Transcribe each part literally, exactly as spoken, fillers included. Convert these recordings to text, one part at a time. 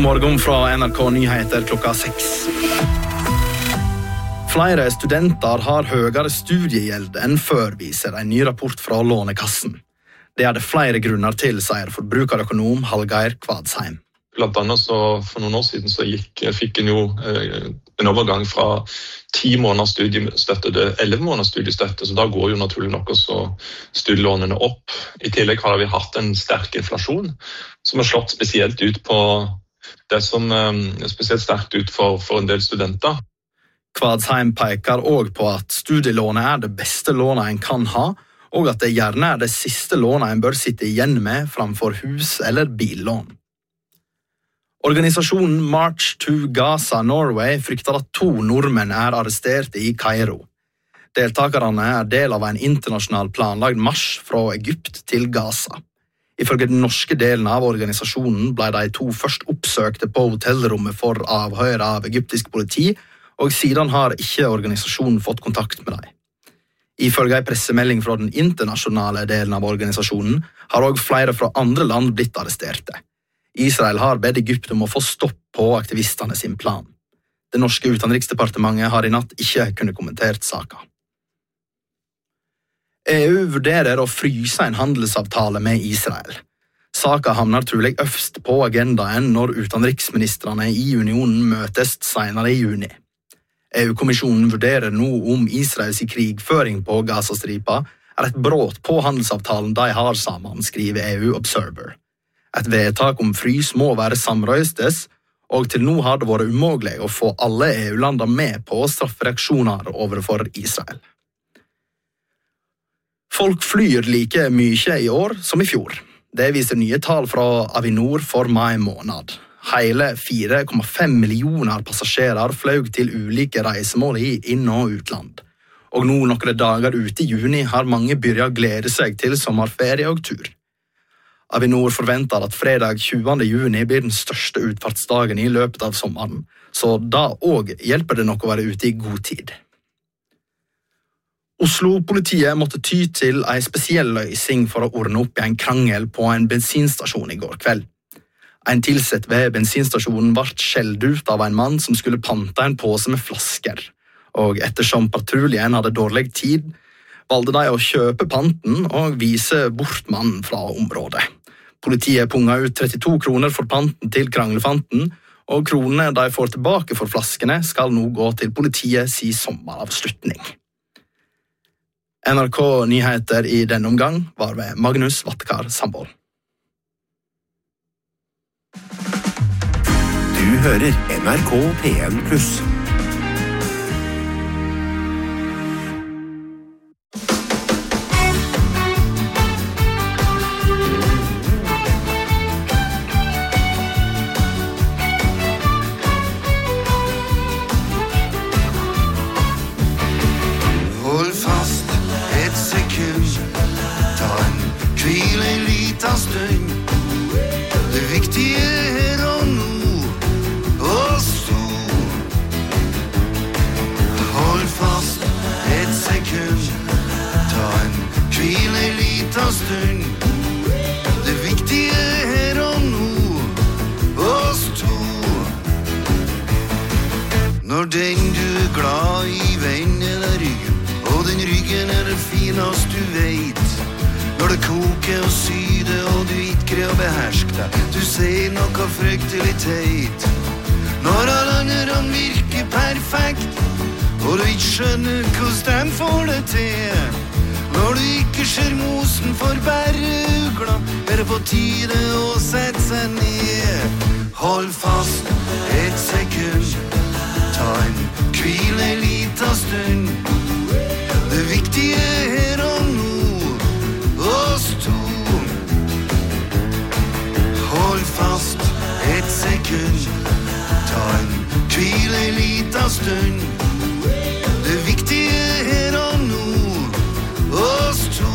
morgen fra N R K Nyheter klokka seks. Flere studenter har høyere studiegjeld enn før, viser en ny rapport fra Lånekassen. Det er det flere grunner til, sier forbrukerøkonom Hallgeir Kvadsheim. Blant annet så for noen år siden så gikk, fikk en jo eh, en overgang fra ti måneders studiestøtte til elleve måneders studiestøtte, så da går jo naturlig nok også studielånene opp. I tillegg har vi hatt en sterk inflasjon, som har slått spesielt ut på det som eh, er spesielt sterkt ut for, for en del studenter. Kvadsheim peker også på at studielånet er det beste lånet en kan ha, og at det gjerne er det siste lånet en bør sitte igjen med framfor hus- eller billån. Organisasjonen March to Gaza Norway frykter at to nordmenn er arresterte i Kairo. Deltakerne er del av en internasjonal planlagd marsj fra Egypt til Gaza. Ifølge den norske delen av organisasjonen ble de to først oppsøkte på hotellrommet for avhør av egyptisk politi, og siden har ikke organisasjonen fått kontakt med dem. Ifølge en pressemelding fra den internasjonale delen av organisasjonen har også flere fra andre land blitt arresterte. Israel har bedt Egypt om å få stopp på aktivistene sin plan. Det norske utenriksdepartementet har i natt ikke kunnet kommentert saken. E U vurderer å fryse en handelsavtale med Israel. Saken havner trolig øverst på agendaen når utenriksministrene i unionen møtes senere i juni. E U-kommisjonen vurderer nå om Israels krigføring på Gazastripa er et brot på handelsavtalen de har sammen, skriver E U Observer. Et vedtak om frys må være samrøystes, og til nå har det vært umulig å få alle E U-landene med på straffereaksjoner overfor Israel. Folk flyr like mye i år som i fjor. Det viser nye tall fra Avinor for mai måned. Hele fire komma fem millioner passasjerer fløy til ulike reisemål i inn- og utland. Og nå noen dager ute i juni har mange begynt å glede seg til sommerferie og tur. Avinor forventer at fredag tjuende juni blir den største utfartsdagen i løpet av sommeren, så da også hjelper det nok å være ute i god tid. Oslo-politiet måtte ty til en spesiell løsning for å ordne opp i en krangel på en bensinstasjon i går kveld. En tilsett ved bensinstasjonen ble skjelt ut av en mann som skulle pante en pose med flasker, og ettersom patruljen hadde dårlig tid, valgte de å kjøpe panten og vise bort mannen fra området. Politiet punga ut trettito kroner for panten til kranglefanten, og kronene de får tilbake for flaskene skal nå gå til politiet si sommeravslutning. N R K Nyheter i denne omgang var ved Magnus Vattkar Sandvold. Du hører N R K P en pluss. Når den du er glad i vender deg ryggen, og den ryggen er det finest du vet. Når det koker og syder, og du ikke greier å beherske deg, du ser noe fryktelig teit. Når alle andre virker perfekt, og du ikke skjønner hvordan de får det til. Når du ikke ser mosen for bare ugla, er det på tide å sette seg ned. Hold fast et sekund, ta en hvil en liten stund. Det viktige her og nå, oss to. Hold fast et sekund, ta en hvil en liten stund. Det viktige her og nå, oss to.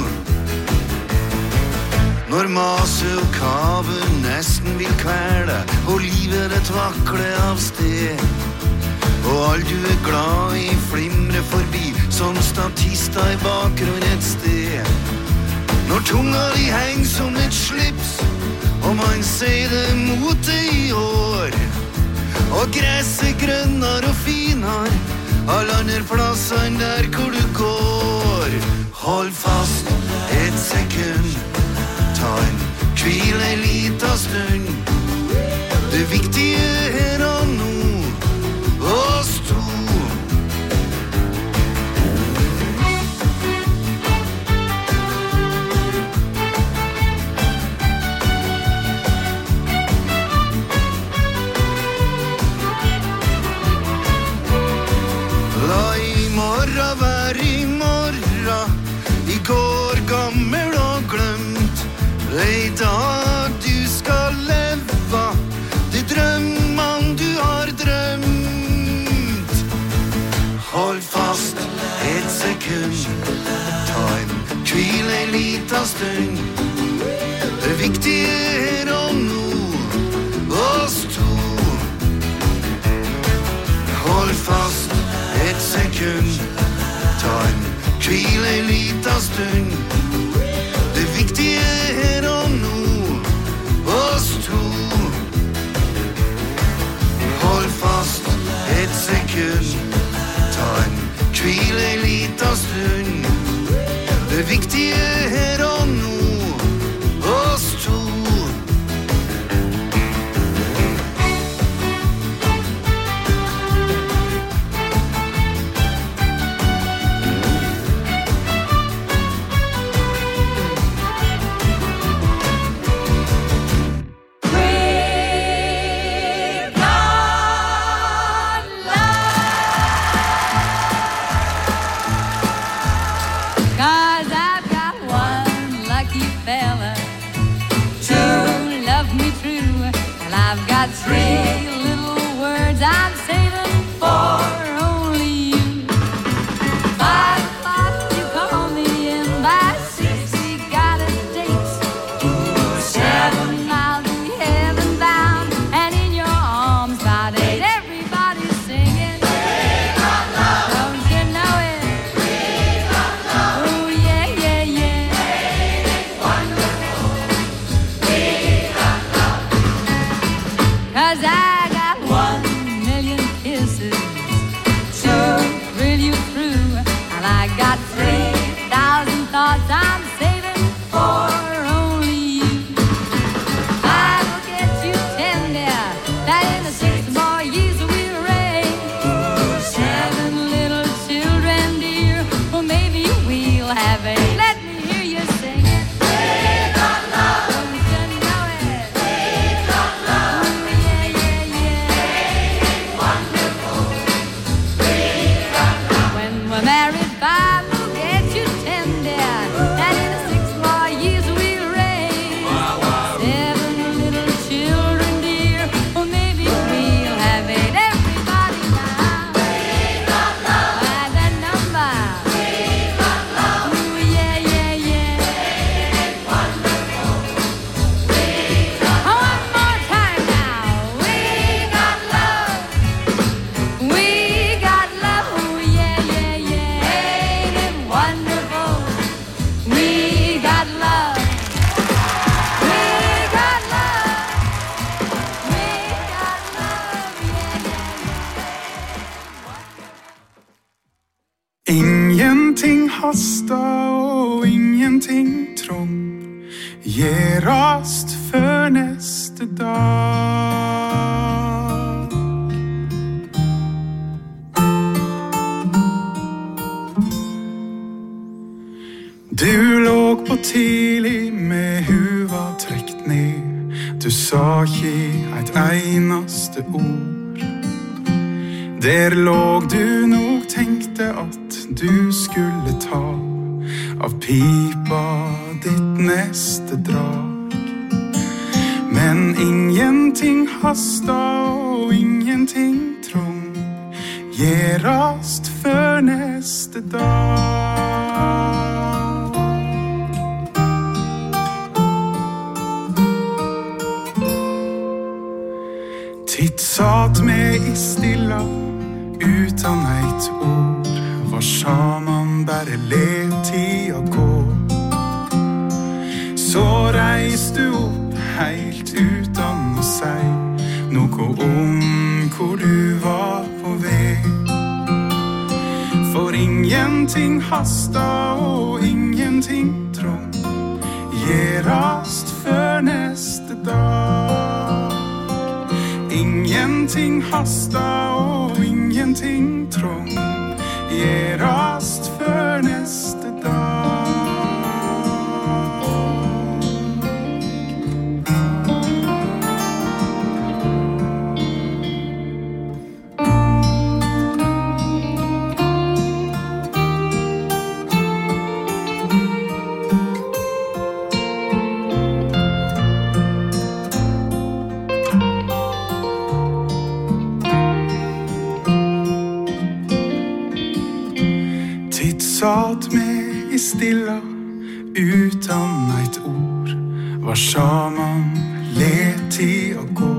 Når maset og kavet nesten vil kvele, og livet det tvakler av sted, og alt du er glad i flimrer forbi som statister i bakgrunn et sted. Når tunga di henger som et slips, og man sier det mot det i år. Og gresset grønner og finner, alle andre plassene der hvor du går. Hold fast et sekund, ta en hvil en liten stund. Det viktige her og nå, oss to. La i morgen være i morgen, i går gammel og glemt. Det er i dag du skal leve, de drømmene du har drømt. Hold fast et sekund, ta en hvil en liten stund. Det viktige her og nå, oss to. Hold fast et sekund, ta en hvil en liten stund. Det viktige her og nå, oss to. Hold fast et sekund, ta en hvil en liten stund. Det viktige her og nå, oss to. Three little words I'm saving for only you. Five o'clock you call me in, by six we got a date. Seven I'll be heaven bound, and in your arms by eight. Everybody's singing, we got love. Don't you know it? We got love. Oh yeah, yeah, yeah. Ain't it wonderful? We got love. 'Cause I got one million kisses to thrill you through, and I got three thousand thoughts I'm saving for only you. I will get you tender, that in the six more years we'll raise seven little children, dear. Well, maybe we'll have eight. Let me hear you sing it. We got love. Don't you know it? We got love. Oh, yeah, yeah, yeah. Wonderful. We got love. When we're married, Bob will get you tender, that in the six more years we'll raise seven little children, dear. Well, maybe we'll have eight. Everybody now. We got love. By the number. We got love. Oh, yeah, yeah, yeah. Wonderful. We got love. One more time now. We got love. We got love. Oh, yeah, yeah, yeah. Ain't it wonderful? We got love. We got love. We got love. Yeah, yeah, yeah. Ingenting hastar och ingenting trång, ger rast för nästa dag. Du låg på tidlig med huva trekt ned. Du sa ikke et eneste ord. Der låg du nog tenkte at du skulle ta av pipa ditt neste drag. Men ingenting hasta og ingenting trong, ger rast for neste dag. Titt satt med i stilla utan eit ord, var saman bare lev tida gå. Så reist du opp heilt ut utan å si noe om hvor du var på vei. For ingenting hasta og ingenting trong gjørast før neste dag. Ingenting hasta og ingenting trong gjørast før neste dag. Satt med I stilla utan ett ord var saman let I å gå.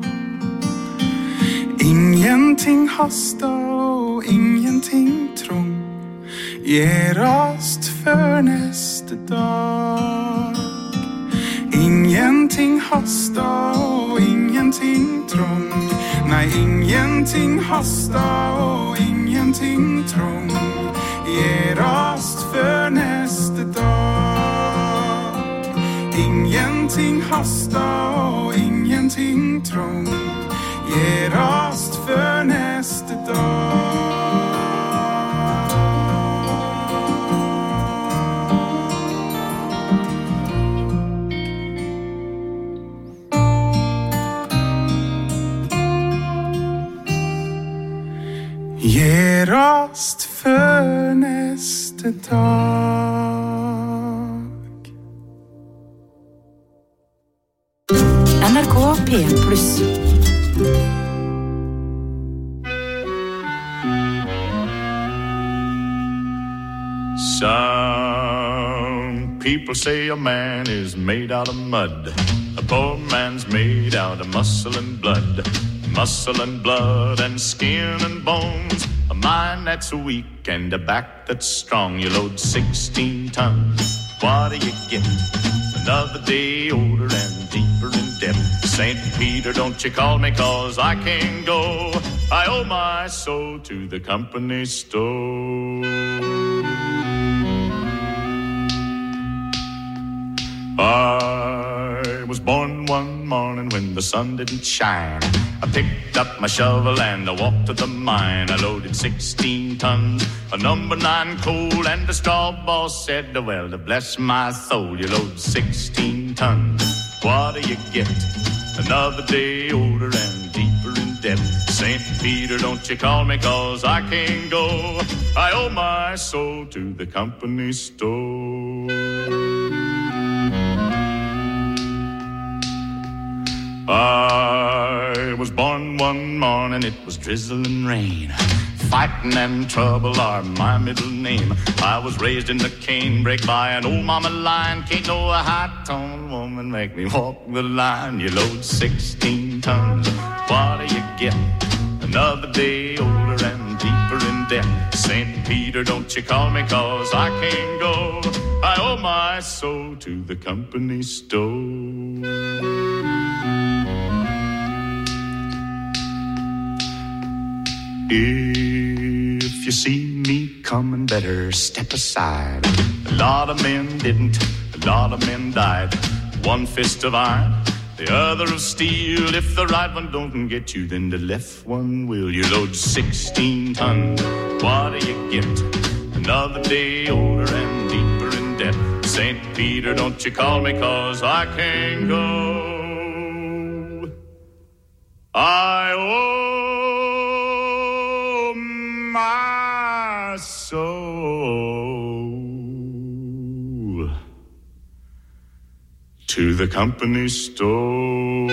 Ingenting hasta og ingenting trong gjørast før neste dag. Ingenting hasta og ingenting trong. Nei, ingenting hasta og ingenting trong gjørast før neste dag. Ingenting hasta og ingenting trong gjørast før neste dag. Gjørast før neste dag. N R K P en pluss. Some people say a man is made out of mud. A poor man's made out of muscle and blood. Muscle and blood and skin and bones. A mind that's weak and a back that's strong. You load sixteen tons. What do you get? Another day older and deeper in debt. Saint Peter, don't you call me, cause I can't go. I owe my soul to the company store. I was born one morning when the sun didn't shine. I picked up my shovel and I walked to the mine. I loaded sixteen tons of number nine coal, and the straw boss said, well, to bless my soul, you load sixteen tons. What do you get? Another day older and deeper in debt. Saint Peter, don't you call me, cause I can't go. I owe my soul to the company store. I was born one morning, it was drizzling rain. Fighting and trouble are my middle name. I was raised in the canebrake by an old mama lion. Can't no high-toned woman make me walk the line. You load sixteen tons, what do you get? Another day older and deeper in debt. Saint Peter, don't you call me, cause I can't go. I owe my soul to the company store. If you see me coming, better step aside. A lot of men didn't, a lot of men died. One fist of iron, the other of steel. If the right one don't get you, then the left one will. You load sixteen tons, what do you get? Another day older and deeper in debt. Saint Peter, don't you call me, cause I can't go. I owe my soul to the company store.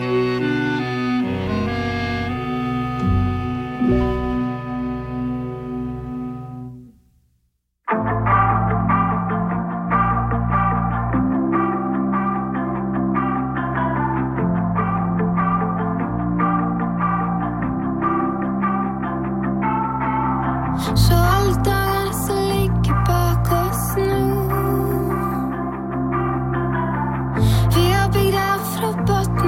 Så alle dagene som ligger bak oss nå, vi har bygd her fra botten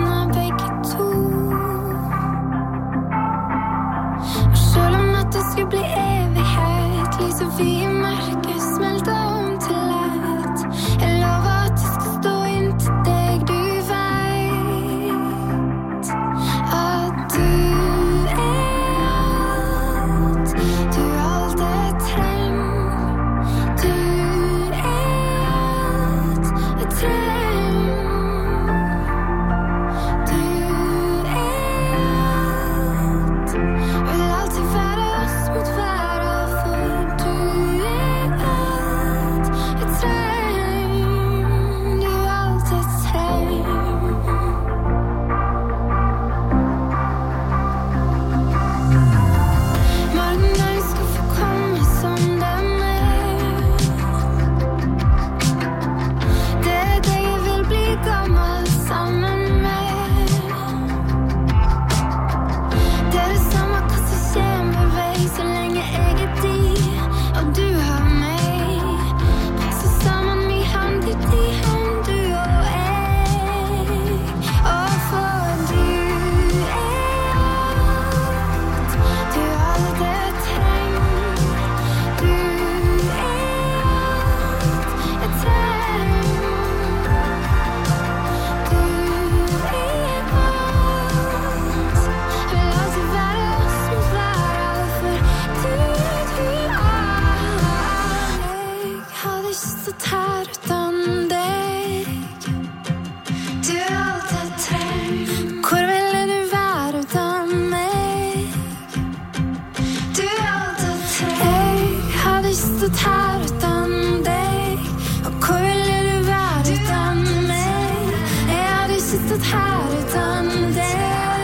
här utan dig.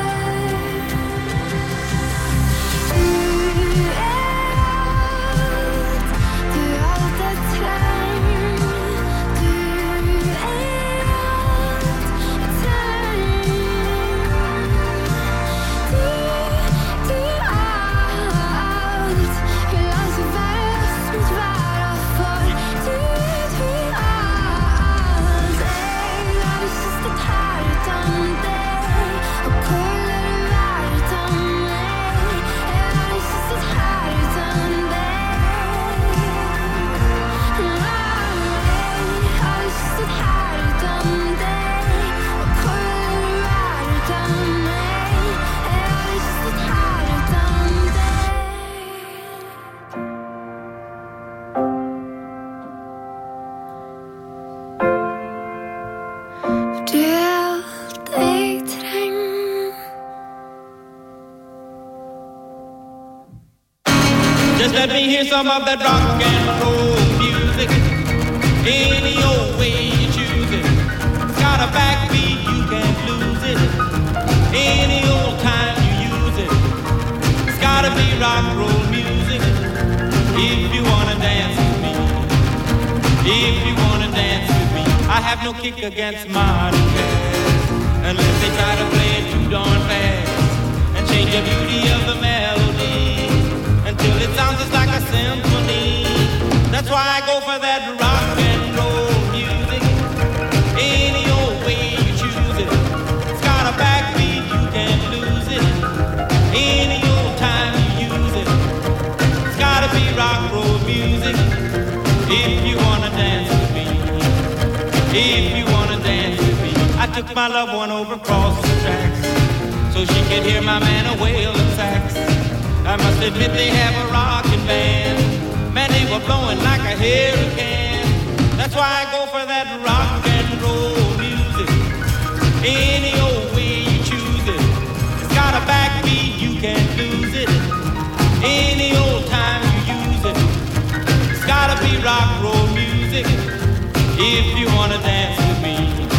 Let me hear some of that rock and roll music. Any old way you choose it. It's got a backbeat, you can't lose it. Any old time you use it. It's gotta be rock and roll music. If you wanna dance with me. If you wanna dance with me. I have no kick against modern jazz, unless they try to play it too darn fast and change the beauty of the melody until it sounds just like a symphony. That's why I go for that rock and roll music. Any old way you choose it. It's got a backbeat, you can't lose it. Any old time you use it. It's gotta be rock and roll music. If you wanna dance with me. If you wanna dance with me. I took my loved one over across the tracks so she could hear my man a wailing sax. I must admit they have a rockin' band. Man, they were blowing like a hurricane. That's why I go for that rock and roll music. Any old way you choose it. It's got a backbeat, you can't lose it. Any old time you use it. It's gotta be rock and roll music. If you wanna dance with me.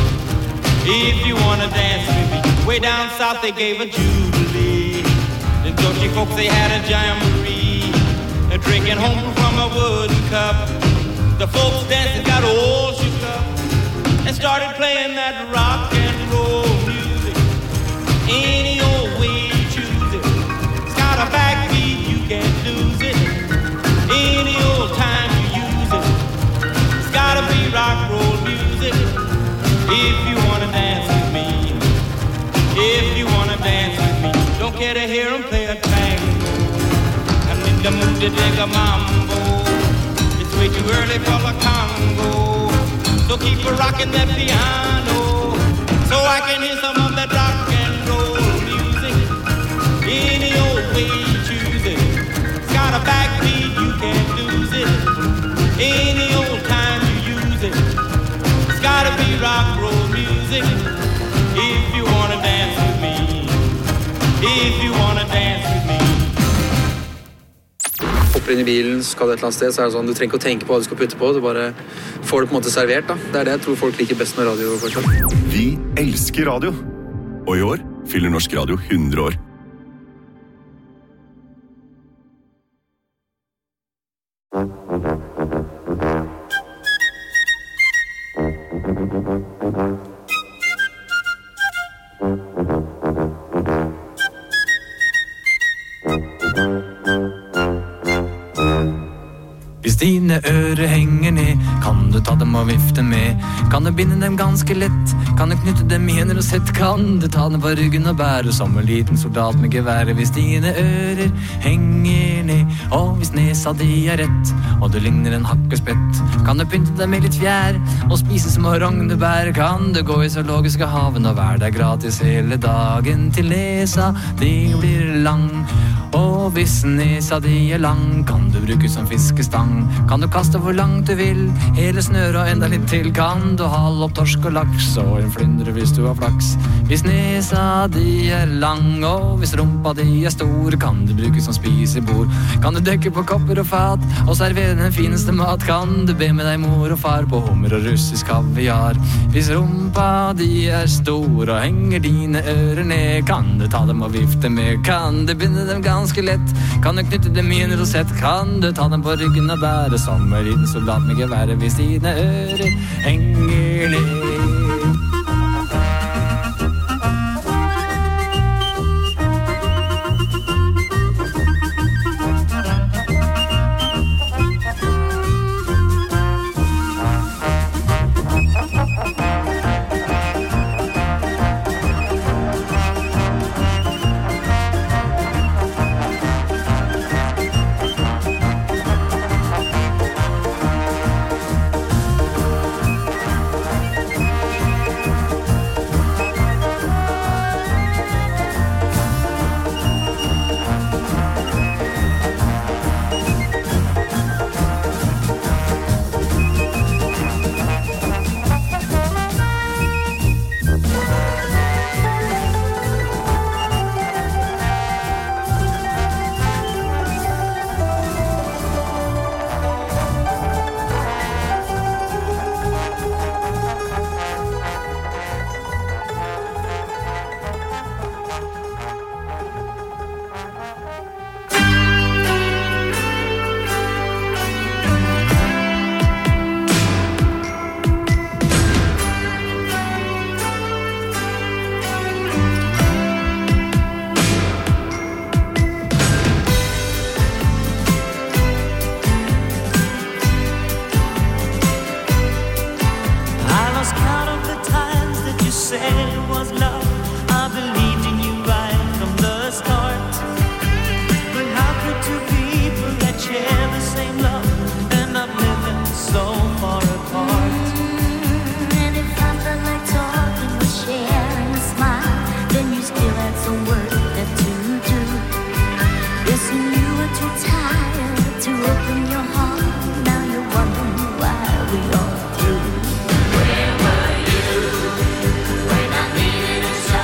If you wanna dance with me. Way down south they gave a jubilee. The Georgie folks, they had a jamboree, a drinking home from a wooden cup. The folks dancing got all shook up and started playing that rock and roll music. Any old way you choose it. It's got a backbeat, you can't lose it. Any old time you use it. It's gotta be rock and roll music. If you wanna dance with me. If you wanna dance with me. Don't care to hear him play a tango. I'm in the mood to dig a mambo. It's way too early for the Congo. So keep a rocking that piano, so I can hear some of that rock and roll music. Any old way you choose it. It's got a backbeat, you can't lose it. Any old time you use it. It's gotta be rock and roll music. If you wanna dance with me. If you wanna dance with me. Hopper inn i bilen, skal du et eller annet sted, så er det sånn, du trenger ikke å tenke på hva du skal putte på, du bare får det på en måte servert da. Det er det jeg tror folk liker best med radio fortsatt. Vi elsker radio. Og i år fyller Norsk Radio hundre år. Hvis dine ører henger ned, kan du ta dem og vifte med. Kan du binde dem ganske lett, kan du knytte dem i hender og sett. Kan du ta dem på ryggen og bære som en liten soldat med geværet. Hvis dine ører henger ned, og hvis nesa di er rett, og du ligner en hakkespett, kan du pynte dem med litt fjær og spise små rognebær. Kan du gå i zoologiske haven og være der gratis hele dagen til nesa di blir lang. Og hvis nesa di er lang, kan du bruke som fiskestang. Kan Kan du kaste hvor langt du vil, hele snøret og enda litt til. Kan du hale opp torsk og laks og en flyndre hvis du har flaks. Hvis nesa di er lang og hvis rumpa di er stor, kan du bruke som spisebord. Kan du dekke på kopper og fat og servere den fineste mat. Kan du be med deg mor og far på hummer og russisk kaviar. Hvis rumpa di er stor og henger dine ører ned, kan du ta dem og vifte med. Kan du binde dem ganske lett, kan du knytte dem i en rosett. Kan du ta dem på ryggen og bære som en liten soldat med geværet hvis dine ører henger ned. Where were you when I needed a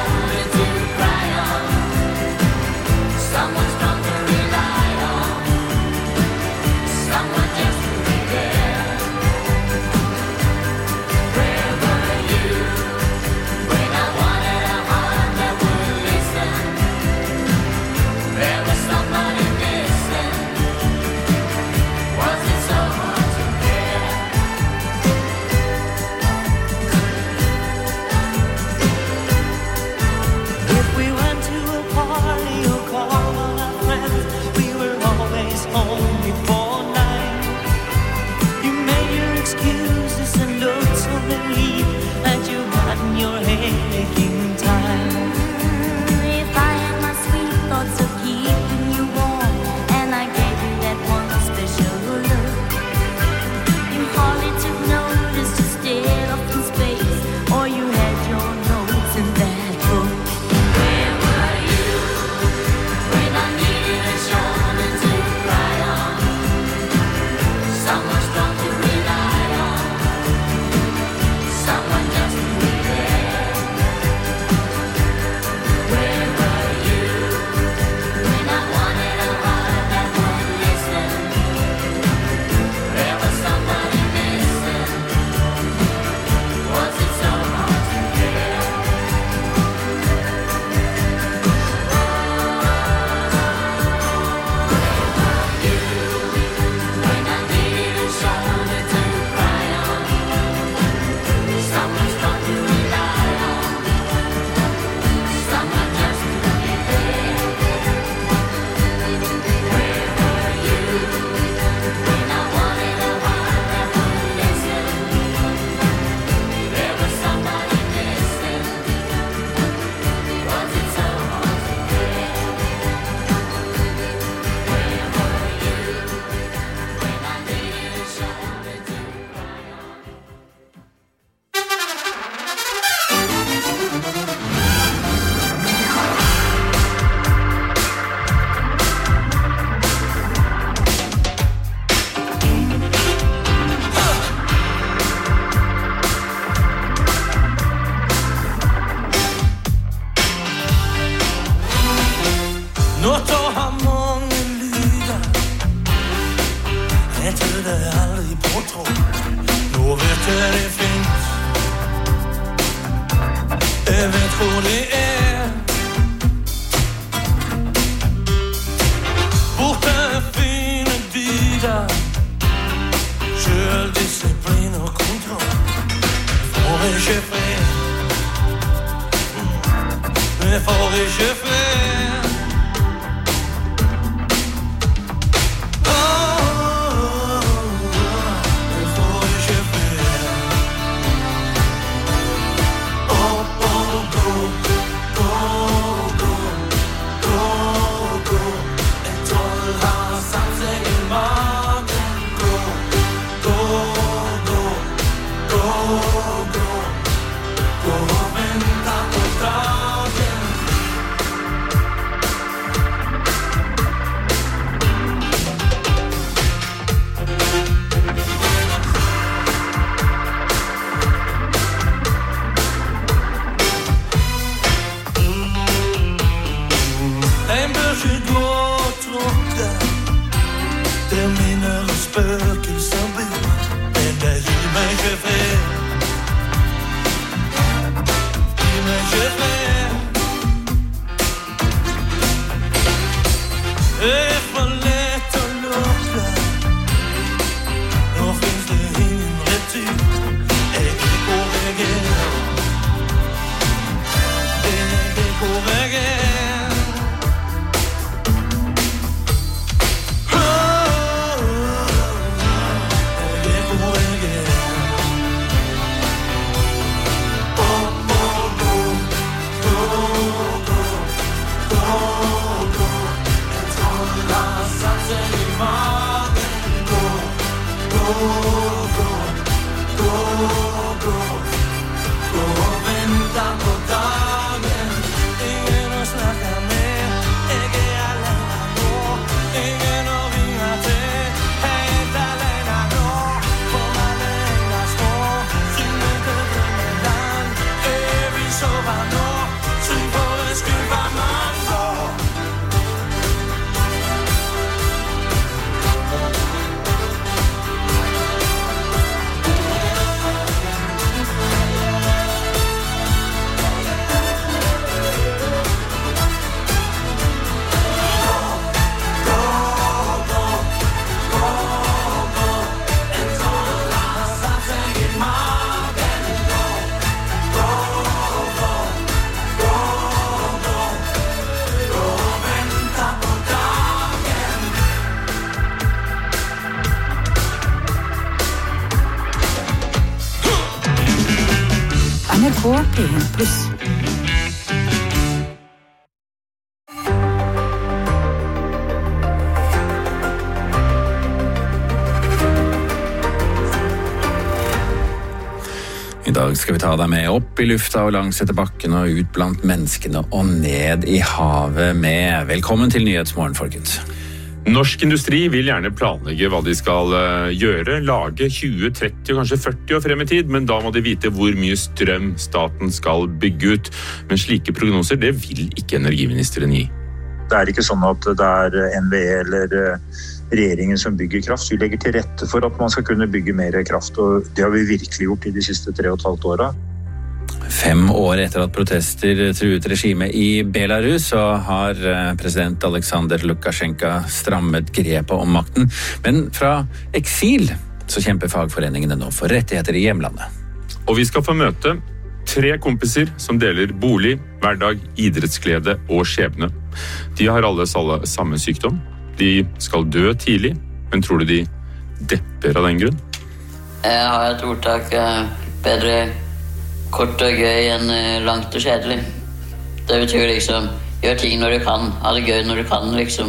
for det er borte fine dyder, selvdisciplin og kontroll. Får ikke fred, vi får ikke fred. N R K P en pluss. I dag skal vi ta deg med opp i lufta og langs etter bakken og ut blant menneskene og ned i havet med. Velkommen til Nyhetsmorgen, folkens. Norsk industri vil gjerne planlegge hva de skal gjøre, lage tjue, tretti og kanskje førti år frem i tid, men da må de vite hvor mye strøm staten skal bygge ut. Men slike prognoser, det vil ikke energiministeren gi. Det er ikke sånn at det er N V E eller regjeringen som bygger kraft. Vi legger til rette for at man skal kunne bygge mer kraft, og det har vi virkelig gjort i de siste tre og et halvt årene. Fem år etter at protester truet regimet i Belarus, så har president Alexander Lukasjenko strammet grepet om makten. Men fra eksil så kjemper fagforeningene nå for rettigheter i hjemlandet. Og vi skal få møte tre kompiser som deler bolig, hverdag, idrettsglede og skjebne. De har alle samme sykdom. De skal dø tidlig, men tror du de depper av den grunn? Jeg har et ordtak, bedre kort og gøy enn langt og kjedelig. Det betyr liksom, gjør ting når du kan, ha det gøy når du kan, liksom.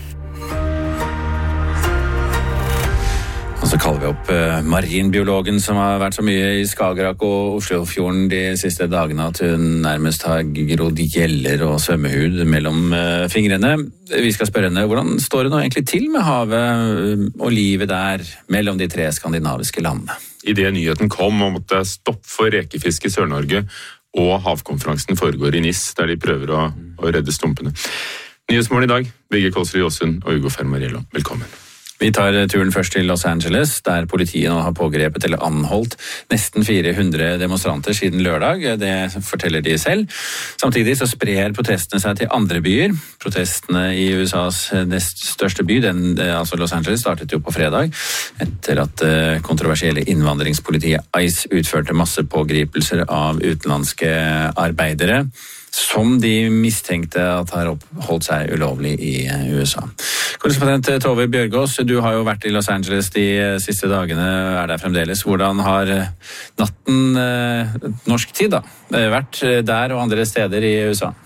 Og så kaller vi opp marinbiologen som har vært så mye i Skagerrak og Oslofjorden de siste dagene at hun nærmest har grodd gjeller og svømmehud mellom fingrene. Vi skal spørre henne, hvordan står det nå egentlig til med havet og livet der mellom de tre skandinaviske landene? I det nyheten kom om at det er stopp for rekefiske i Sør-Norge, og havkonferansen foregår i Nis, der de prøver å, å redde stumpene. Nyhetsmorgen i dag, Vigge Kolsrud Jåsund og Ugo Fermariello. Velkommen. Vi tar turen først til Los Angeles, der politiet nå har pågrepet eller anholdt nesten fire hundre demonstranter siden lørdag. Det forteller de selv. Samtidig så sprer protestene seg til andre byer. Protestene i U S A's nest største by, den, altså Los Angeles, startet jo på fredag, etter at kontroversielle innvandringspolitiet ICE utførte masse pågripelser av utenlandske arbeidere, som de mistenkte at har oppholdt seg ulovlig i U S A. Korrespondent Tove Bjørgaas, du har jo vært i Los Angeles de siste dagene, er der fremdeles. Hvordan har natten, norsk tid da, vært der og andre steder i U S A?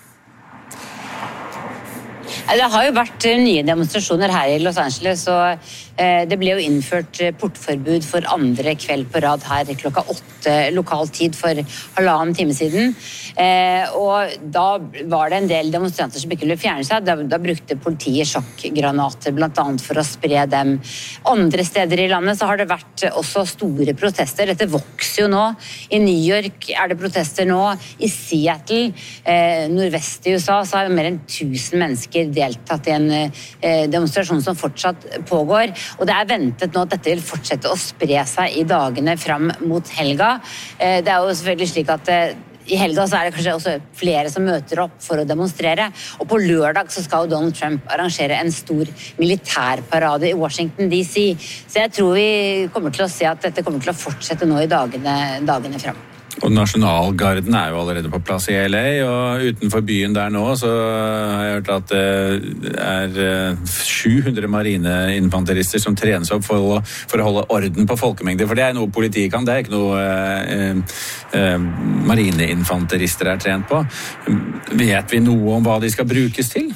Det har jo vært nye demonstrasjoner her i Los Angeles, og det ble jo innført portforbud for andre kveld på rad her klokka åtte lokal tid for halvannen time siden. Og da var det en del demonstranter som ikke ville fjerne seg. Da, da brukte politiet sjokkgranater, blant annet for å spre dem. Andre steder i landet så har det vært også store protester. Dette vokser jo nå. I New York er det protester nå. I Seattle, nordvest i U S A, så har mer enn tusen mennesker deltatt i en demonstrasjon som fortsatt pågår. Og det er ventet nå at dette vil fortsette å spre seg i dagene fram mot helga. Det er jo selvfølgelig slik at i helga så er det kanskje også flere som møter opp for å demonstrere. Og på lørdag så skal Donald Trump arrangere en stor militærparade i Washington D C. Så jeg tror vi kommer til å se at dette kommer til å fortsette nå i dagene, dagene fram. Og Nasjonalgarden er jo allerede på plass i L A, og utenfor byen der nå så har jeg hørt at det er sju hundre marineinfanterister som trenes opp for å, for å holde orden på folkemengder, for det er noe politiet kan, det er ikke noe eh, eh, marineinfanterister er trent på. Vet vi noe om hva de skal brukes til?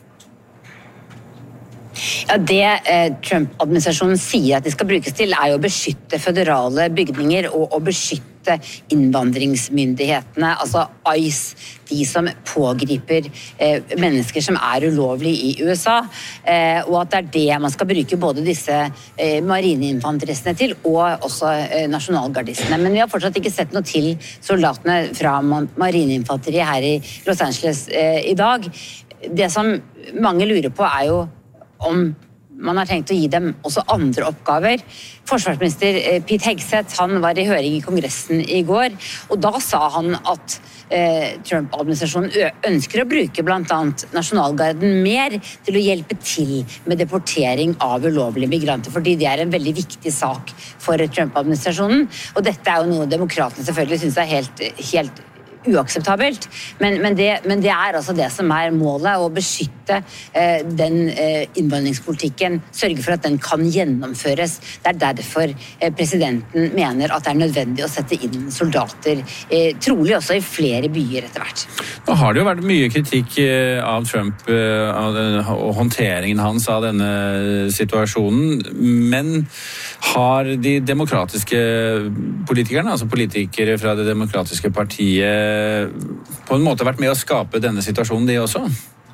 Ja, Det eh, Trump-administrasjonen sier at de skal brukes til, er jo å beskytte føderale bygninger og å beskytte innvandringsmyndighetene, altså ICE, de som pågriper eh, mennesker som er ulovlig i U S A, eh, og at det er det man skal bruke både disse eh, marineinfanteristene til, og også eh, nasjonalgardistene. Men vi har fortsatt ikke sett noe til soldatene fra marineinfanteriet her i Los Angeles eh, i dag. Det som mange lurer på er jo om man har tenkt å gi dem også andre oppgaver. Forsvarsminister Pete Hegseth, han var i høring i Kongressen i går, og da sa han at eh, Trump-administrasjonen ønsker å bruke blant annet Nasjonalgarden mer til å hjelpe til med deportering av ulovlige migranter, fordi det er en veldig viktig sak for Trump-administrasjonen, og dette er jo noe demokratene selvfølgelig synes er helt, helt uakseptabelt, men, men, det, men det er altså det som er målet, å beskytte eh, den eh, innvandringspolitikken, sørge for at den kan gjennomføres. Det er derfor eh, presidenten mener at det er nødvendig å sette inn soldater, eh, trolig også i flere byer etter hvert. Nå har det jo vært mye kritikk eh, av Trump eh, av den, og håndteringen hans av denne situasjonen, men har de demokratiske politikerne, altså politikere fra det demokratiske partiet, på en måte vært med å skape denne situasjonen, de også?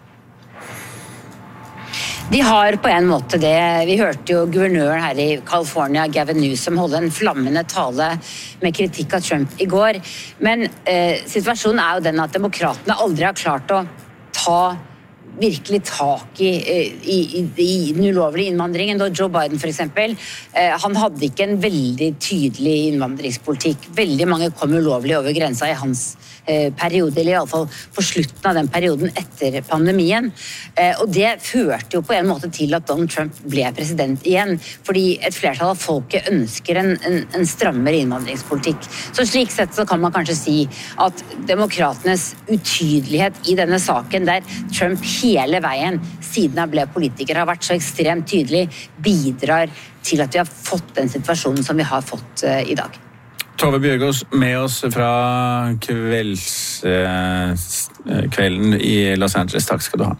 De har på en måte det. Vi hørte jo guvernøren her i California, Gavin Newsom, holde en flammende tale med kritikk av Trump i går. Men eh, situasjonen er jo den at demokratene aldri har klart å ta virkelig tak i, i, i, i den ulovlige innvandringen. Da Joe Biden for eksempel, eh, han hadde ikke en veldig tydelig innvandringspolitikk. Veldig mange kom ulovlig over grensa i hans eh, periode, eller i alle fall for slutten av den perioden etter pandemien. Eh, og det førte jo på en måte til at Donald Trump ble president igjen, fordi et flertall av folket ønsker en, en, en strammere innvandringspolitikk. Så slik sett så kan man kanskje si at demokratenes utydelighet i denne saken, der Trump hele veien siden han ble politiker har vært så ekstremt tydelig, bidrar til at vi har fått den situasjonen som vi har fått uh, i dag. Tove Bjørgaas med oss fra kvelds, uh, kvelden i Los Angeles. Takk skal du ha.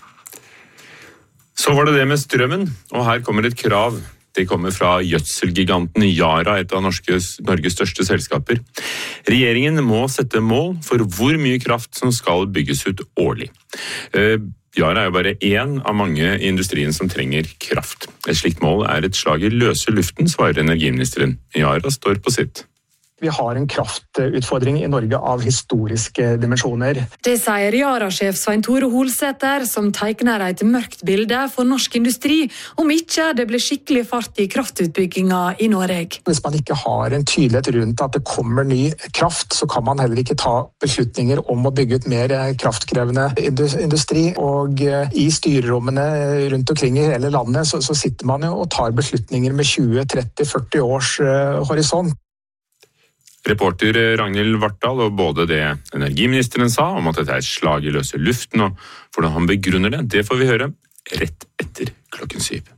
Så var det det med strømmen, og her kommer et krav. Det kommer fra gjødselgiganten Yara, et av Norges, Norges største selskaper. Regjeringen må sette mål for hvor mye kraft som skal bygges ut årlig. Uh, Yara er jo bare én av mange i industrien som trenger kraft. Et slikt mål er et slag i løse luften, svarer energiministeren. Yara står på sitt. Vi har en kraftutfordring i Norge av historiske dimensjoner. Det sier Yara-sjef Svein Tore Holsæter, som tegner et mørkt bilde for norsk industri, om ikke det blir skikkelig fart i kraftutbygginga i Norge. Hvis man ikke har en tydelighet rundt at det kommer ny kraft, så kan man heller ikke ta beslutninger om å bygge ut mer kraftkrevende industri. Og i styrerommene rundt omkring i hele landet så, så sitter man jo og tar beslutninger med tjue, tretti, førti års uh, horisont. Reporter Ragnhild Vartdal, og både det energiministeren sa om at dette er et slag i løse luften, og hvordan han begrunner det, det får vi høre rett etter klokken syv.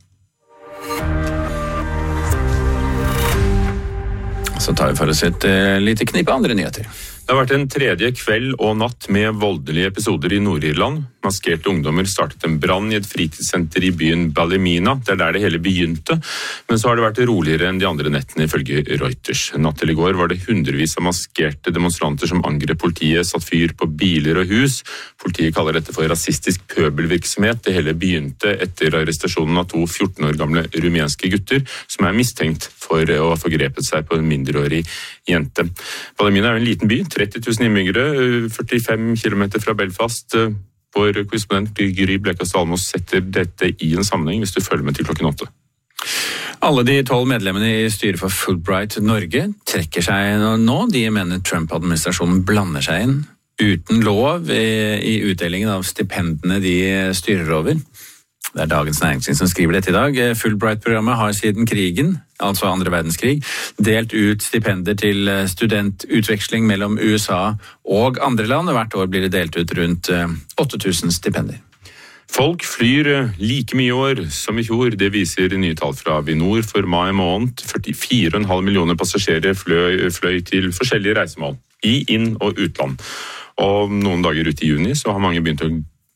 Så tar vi for oss et uh, lite knippe andre nyheter. Det har vært en tredje kveld og natt med voldelige episoder i Nord-Irland. Maskerte ungdommer startet en brann i et fritidssenter i byen Ballymena. Det er der det hele begynte, men så har det vært roligere enn de andre nettene ifølge Reuters. Natt til i går var det hundrevis av maskerte demonstranter som angrep politiet, satt fyr på biler og hus. Politiet kaller dette for rasistisk pøbelvirksomhet. Det hele begynte etter arrestasjonen av to fjorten år gamle rumenske gutter som er mistenkt for å ha forgrepet seg på en mindreårig jente. Ballymena er en liten by, tretti tusen innbyggere, førtifem kilometer fra Belfast. Vår korrespondent Gry Blekastad Almås setter dette i en sammenheng hvis du følger med til klokken åtte. Alle de tolv medlemmene i styret for Fulbright Norge trekker seg nå. De mener Trump-administrasjonen blander seg inn uten lov i utdelingen av stipendene de styrer over. Det er Dagens Næringsliv som skriver dette i dag. Fulbright-programmet har siden krigen, altså andre verdenskrig, delt ut stipender til studentutveksling mellom U S A og andre land, og hvert år blir det delt ut rundt åtte tusen stipender. Folk flyr like mye i år som i fjor, det viser nye tall fra Avinor for mai måned. førtifire komma fem millioner passasjerer fløy, fløy til forskjellige reisemål, i inn- og utland. Og noen dager ute i juni så har mange begynt å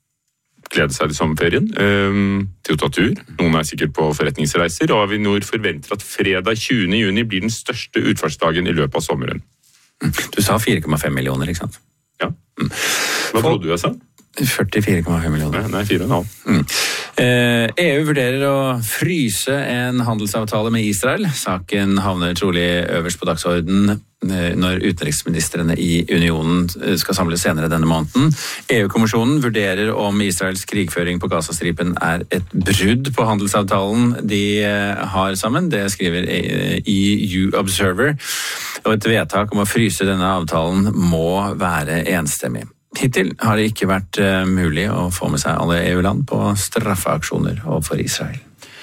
glede seg til sommerferien, um, til å ta tur. Noen er sikkert på forretningsreiser, og Avinor forventer at fredag tjuende juni blir den største utfartsdagen i løpet av sommeren. Du sa fire komma fem millioner, ikke sant? Ja. Hva trodde du jeg sa? førtifire komma fem millioner. Nei, fire komma fem. Mm. Eh, E U vurderer å fryse en handelsavtale med Israel. Saken havner trolig øverst på dagsordenen når utenriksministrene i unionen skal samles senere denne måneden. E U-kommisjonen vurderer om Israels krigføring på Gazastripen er et brudd på handelsavtalen de har sammen. Det skriver E U Observer. Og et vedtak om å fryse denne avtalen må være enstemmig. Hittil har det ikke vært mulig å få med seg alle E U-land på straffeaksjoner overfor Israel.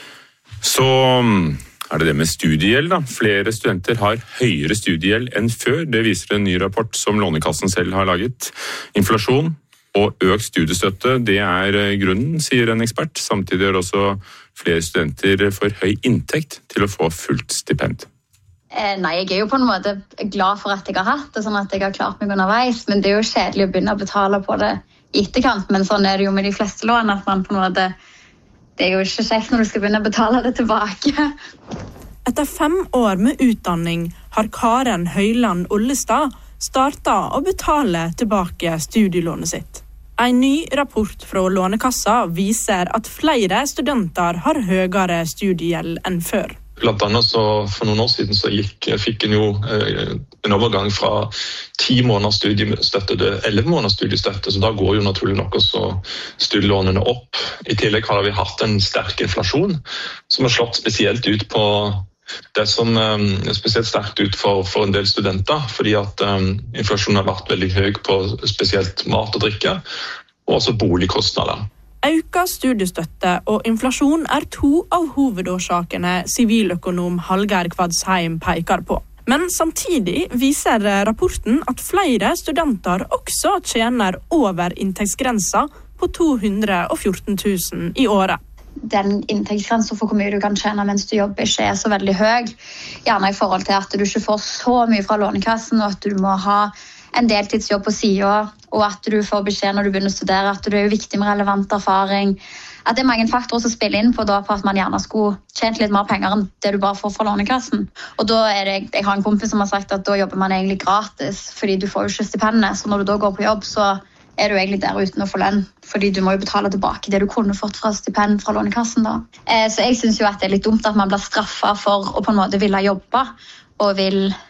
Så er det det med studiegjeld, da. Flere studenter har høyere studiegjeld enn før. Det viser en ny rapport som Lånekassen selv har laget. Inflasjon og økt studiestøtte, det er grunnen, sier en ekspert. Samtidig er det også flere studenter for høy inntekt til å få fullt stipend. Nei, jeg er jo på en måte glad for at jeg har hatt det, sånn at jeg har klart meg underveis, men det er jo kjedelig å begynne å betale på det i etterkant, men sånn er det jo med de fleste lån, at man på en måte, det er jo ikke kjekt når du skal begynne å betale det tilbake. Etter fem år med utdanning har Karen Høyland Ollestad startet å betale tilbake studielånet sitt. En ny rapport fra Lånekassa viser at flere studenter har høyere studiegjeld enn før. Blant annet så for noen år siden så gikk, fikk en jo eh, en overgang fra ti måneder studiestøtte til elleve måneder studiestøtte, så da går jo naturlig nok også studielånene opp. I tillegg har vi hatt en sterk inflasjon som har slått spesielt ut på det som eh, er spesielt sterkt ut for, for en del studenter, fordi at eh, inflasjonen har vært veldig høy på spesielt mat og drikke, og også boligkostnader. Øka studiestøtte og inflasjon er to av hovedårsakene siviløkonom Hallgeir Kvadsheim peker på. Men samtidig viser rapporten at flere studenter også tjener over inntektsgrensa på to hundre og fjorten tusen i året. Den inntektsgrensen for hvor mye du kan tjene mens du jobber ikke er så veldig høy, gjerne i forhold til at du ikke får så mye fra Lånekassen, og at du må ha en deltidsjobb på siden, og at du får beskjed når du begynner å studere, at det er viktig med relevant erfaring. At det er mange faktorer som spiller inn på, da, på at man gjerne skulle tjent litt mer penger enn det du bare får fra Lånekassen. Og da er det, jeg har en kompis som har sagt at da jobber man egentlig gratis, fordi du får jo ikke stipendet, så når du da går på jobb, så er du egentlig der uten å få lønn, fordi du må jo betale tilbake det du kunne fått fra stipend fra Lånekassen da. Eh, så jeg synes jo at det er litt dumt at man blir straffet for å på en måte ville jobbe, og vil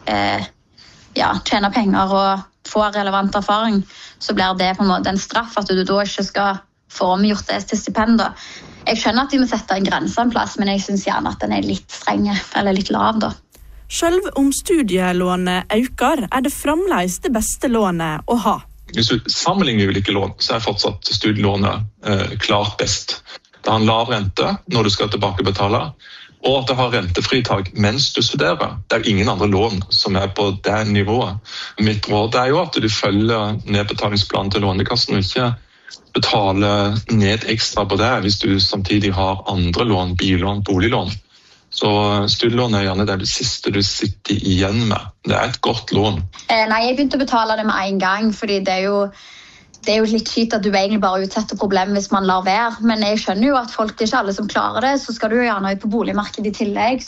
eh, ja, tjene penger og få relevant erfaring, så blir det på en måte en straff at du da ikke skal få omgjort det til stipend. Da. Jeg skjønner at de må sette en grense en plass, men jeg synes gjerne at den er litt strenge, eller litt lav da. Selv om studielånet øker, er det fremdeles det beste lånet å ha. Hvis du sammenligner ulike lån, så er fortsatt studielånet eh, klart best. Det har en lav rente når du skal tilbakebetale, og at det har rentefritak mens du studerer. Det er ingen andre lån som er på det nivået. Mitt råd er jo at du følger nedbetalingsplanen til Lånekassen og ikke betaler ned ekstra på det hvis du samtidig har andre lån, billån, boliglån. Så studielån er gjerne det siste du sitter igjen med. Det er et godt lån. Eh, nei, jeg begynte å betale det med en gang, fordi det er jo Det er jo litt kjipt at du egentlig bare utsetter problemet hvis man lar være, men jeg skjønner jo at folk, det er ikke alle som klarer det, så skal du jo gjerne ut på boligmarkedet i tillegg.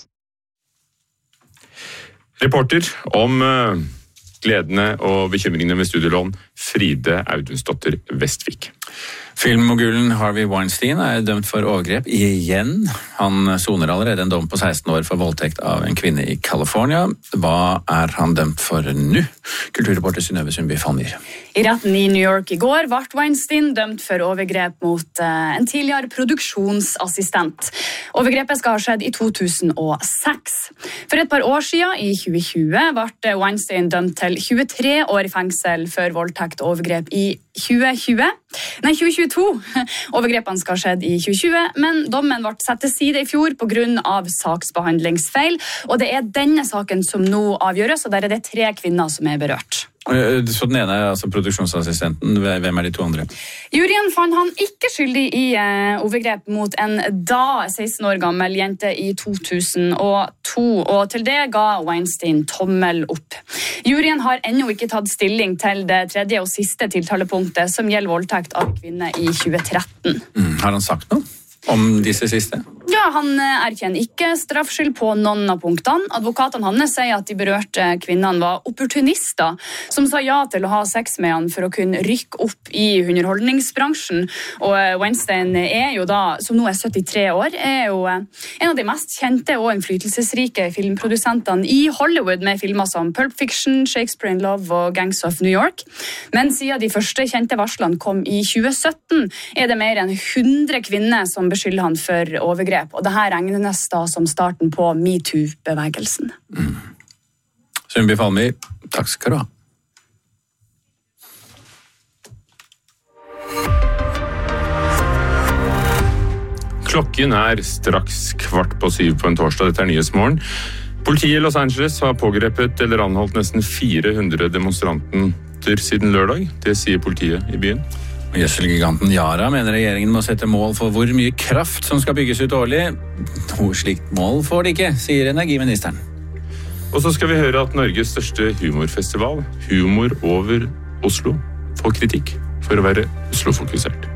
Reporter om uh, gledene og bekymringene med studielån, Fride Audunsdotter Vestvik. Filmmogulen Harvey Weinstein er dømt for overgrep igjen. Han soner allerede en dom på seksten år for voldtekt av en kvinne i California. Hva er han dømt for nå? Kulturreporter Synnøve Sundby Falmyr. I retten i New York i går ble Weinstein dømt for overgrep mot en tidligere produksjonsassistent. Overgrepet skal ha skjedd i to tusen og seks. For et par år siden, i tjue tjue, ble Weinstein dømt til tjuetre år i fengsel for voldtekt og overgrep i tjue tjue. Nei, tjue tjueto. Overgrepene skal ha skjedd i tjue tjue, men dommen ble satt til side i fjor på grunn av saksbehandlingsfeil, og det er denne saken som nå avgjøres, og der er det tre kvinner som er berørt. Så den ene er altså produksjonsassistenten. Hvem er de to andre? Juryen fant han ikke skyldig i eh, overgrep mot en da seksten år gammel jente i to tusen og to, og til det ga Weinstein tommel opp. Juryen har ennå ikke tatt stilling til det tredje og siste tiltalepunktet, som gjelder voldtekt av kvinne i tjue tretten. Mm, har han sagt noe om disse siste? Ja, han erkjenner ikke straffskyld på noen av punktene. Advokatene hans sier at de berørte kvinnene var opportunister, som sa ja til å ha sex med han for å kunne rykke opp i underholdningsbransjen. Og Weinstein er jo da, som nå er syttitre år, er jo en av de mest kjente og innflytelsesrike filmprodusentene i Hollywood, med filmer som Pulp Fiction, Shakespeare in Love og Gangs of New York. Men siden de første kjente varslene kom i tjue sytten, er det mer enn hundre kvinner som beskylder han for overgrep. Og dette regnes da som starten på MeToo-bevegelsen. Mm. Sundby Falmyr, takk skal du ha. Klokken er straks kvart på syv på en torsdag. Dette er Nyhetsmorgen. Politiet i Los Angeles har pågrepet eller anholdt nesten fire hundre demonstranter siden lørdag. Det sier politiet i byen. Gjødselgiganten Yara mener regjeringen må sette mål for hvor mye kraft som skal bygges ut årlig. Noe slikt mål får de ikke, sier energiministeren. Og så skal vi høre at Norges største humorfestival, Humor over Oslo, får kritikk for å være Oslo-fokusert.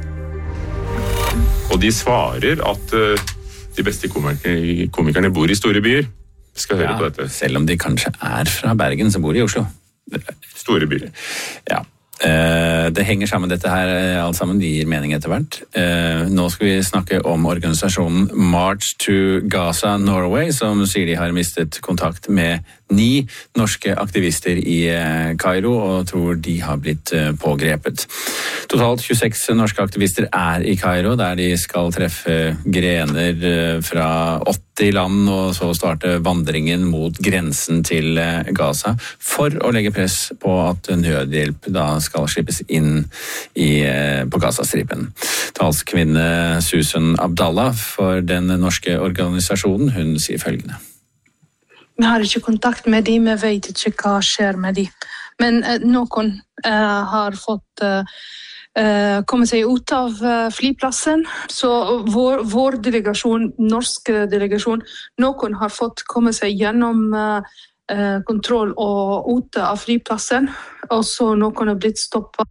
Og de svarer at uh, de beste komikerne, komikerne bor i store byer. Vi skal høre ja, på dette. Selv om de kanskje er fra Bergen, så bor de i Oslo. Store byer. Ja. Det henger sammen dette her, alt sammen, de gir mening etter hvert. Nå skal vi snakke om organisasjonen March to Gaza Norway, som sier de har mistet kontakt med ni norske aktivister i Kairo, og tror de har blitt pågrepet. Totalt tjueseks norske aktivister er i Kairo, der de skal treffe grener fra åtti land, og så starte vandringen mot grensen til Gaza, for å legge press på at nødhjelp da skal slippes inn i, på Gazastripen. Talskvinne Susan Abdallah for den norske organisasjonen, hun sier følgende. Vi har ikke kontakt med dem, vi vet ikke hva skjer med dem. Men eh, noen eh, har fått eh, komme seg ut av eh, flyplassen, så vår, vår delegasjon, norsk delegasjon, noen har fått komme seg gjennom eh, kontroll og ut av flyplassen, og så noen har blitt stoppet.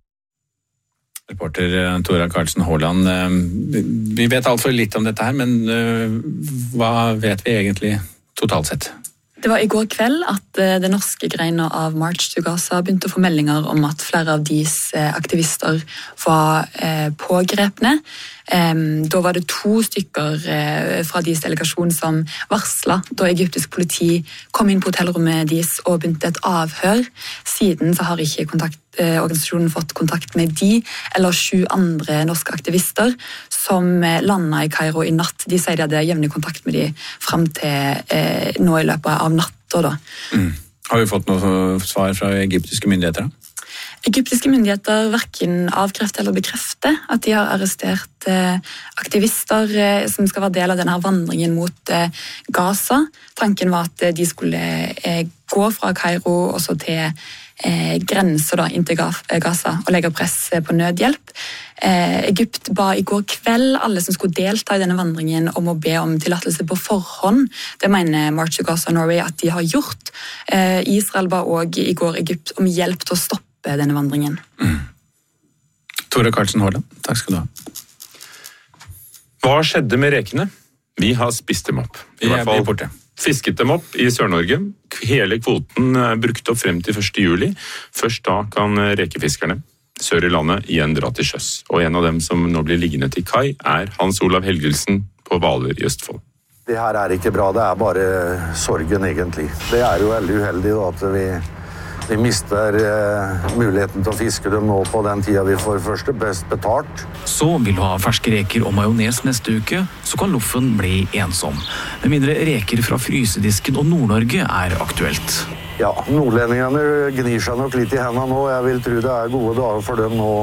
Reporter Tora Karlsen Håland, vi vet alt for litt om dette her, men hva vet vi egentlig totalt sett? Det var i går kveld at det norske greina av March to Gaza begynte å få meldinger om at flere av deres aktivister var pågrepne. Um, da var det to stykker uh, fra deres delegasjon som varslet da egyptisk politi kom inn på hotellrommet deres og begynte et avhør. Siden så har ikke kontakt, uh, organisasjonen fått kontakt med de eller sju andre norske aktivister som uh, landet i Kairo i natt. De sier de hadde jevnlig kontakt med de frem til uh, nå i løpet av natta. Da. Mm. Har vi fått noe svar fra egyptiske myndigheter da? Egyptiske myndigheter hverken avkrefter eller bekrefter at de har arrestert eh, aktivister eh, som skal være del av denne vandringen mot eh, Gaza. Tanken var at eh, de skulle eh, gå fra Kairo og så til eh, grenser da, inn til Gaza og legge press på nødhjelp. Eh, Egypt ba i går kveld alle som skulle delta i denne vandringen om å be om tillatelse på forhånd. Det mener March to Gaza Norway at de har gjort. Eh, Israel ba også i går Egypt om hjelp til å stoppe denne vandringen. Mm. Tore Karlsen Hårland, takk skal du ha. Hva skjedde med rekene? Vi har spist dem opp. I hvert fall fisket dem opp i Sør-Norge. Hele kvoten er brukt opp frem til første juli. Først da kan rekefiskerne sør i landet igjen dra til sjøs. Og en av dem som nå blir liggende til kai er Hans Olav Helgelsen på Hvaler i Østfold. Det her er ikke bra, det er bare sorgen egentlig. Det er jo veldig uheldig da, at vi Vi mister eh, muligheten til å fiske dem nå på den tida vi får første best betalt. Så vil du ha ferske reker og majones neste uke, så kan loffen bli ensom. Med mindre reker fra frysedisken og Nord-Norge er aktuelt. Ja, nordlendingene gnir seg nok litt i hendene nå. Jeg vil tro det er gode dager for dem nå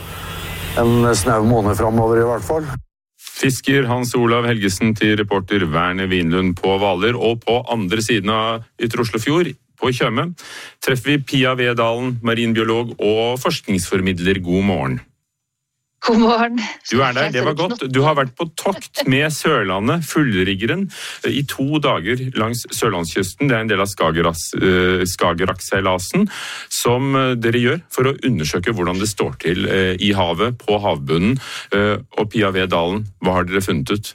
en snau måned fremover i hvert fall. Fisker Hans Olav Helgesen til reporter Verne Vinlund på Hvaler, og på andre siden av Ytre Oslofjord, på Tjøme, treffer vi Pia Vedalen, marinbiolog og forskningsformidler. God morgen. God morgen. Du er der, det var godt. Du har vært på tokt med Sørlandet, fullriggeren, i to dager langs Sørlandskysten. Det er en del av Skagerrak-seilasen som dere gjør for å undersøke hvordan det står til i havet, på havbunnen. Og Pia Vedalen, hva har dere funnet ut?